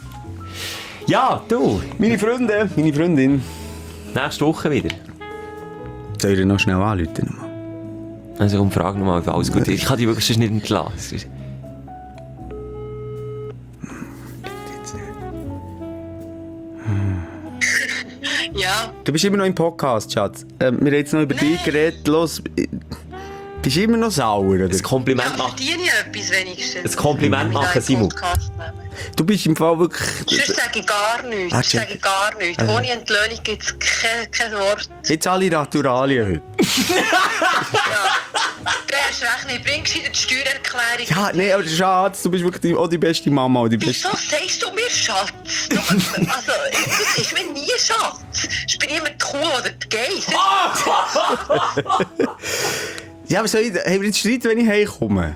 Ja, du. Meine Freunde, meine Freundin. Nächste Woche wieder. Soll ich noch schnell anrufen? Also komm, frag nochmal, ob alles gut ist. Ich kann dich wirklich sonst nicht entlassen. Ja, Du bist immer noch im Podcast, Schatz. Ähm, wir haben jetzt noch über dich geredet. Los, äh, bist du immer noch sauer, oder? Ein Kompliment ja machen. verdiene ich etwas wenigstens. Ein Kompliment machen, Simon. Podcast nehmen. Du bist im Fall wirklich... Sonst sage ich gar nichts. Ah, Sonst sage ich gar nichts. Ohne Entlöhnung gibt es kein, kein Wort. Jetzt alle Naturalien heute. Du hast recht nicht. Bringst du die Steuererklärung? Ja, nee, aber Schatz, du bist wirklich die, auch die beste Mama. Und die beste... Wieso sagst du mir Schatz? Du, also, das ist mir nie Schatz. Ich bin immer die Kuh oder die Geiss. Ja, aber soll ich... Haben wir jetzt Streit, wenn ich heimkomme?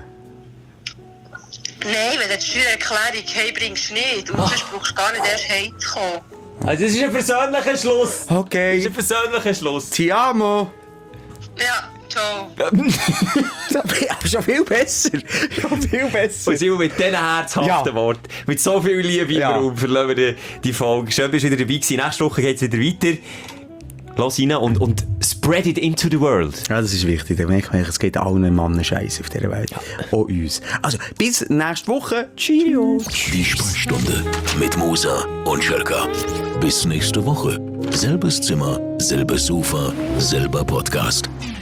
Nein, wenn du die Steuererklärung heimbringst, nicht. Und sonst brauchst du gar nicht erst heimzukommen. Also das ist ein persönlicher Schluss. Das Okay. ist ein persönlicher Schluss. Ti amo. Ja, ciao. Aber schon viel besser. Schon viel besser. Und Simon, mit diesen herzhaften Ja. Worten, mit so viel Liebe im Ja. Raum, verlassen wir die, die Folge. Schön, bist du wieder dabei gewesen. Nächste Woche geht es wieder weiter. Lass rein und, und spread it into the world. Ja, das ist wichtig. Dann merkt man, es geht allen Mannen Scheiße auf dieser Welt. Auch uns. Also, bis nächste Woche. Cheerio. Die Sprechstunde mit Musa und Schelka. Bis nächste Woche. Selbes Zimmer, selbes Sofa, selber Podcast.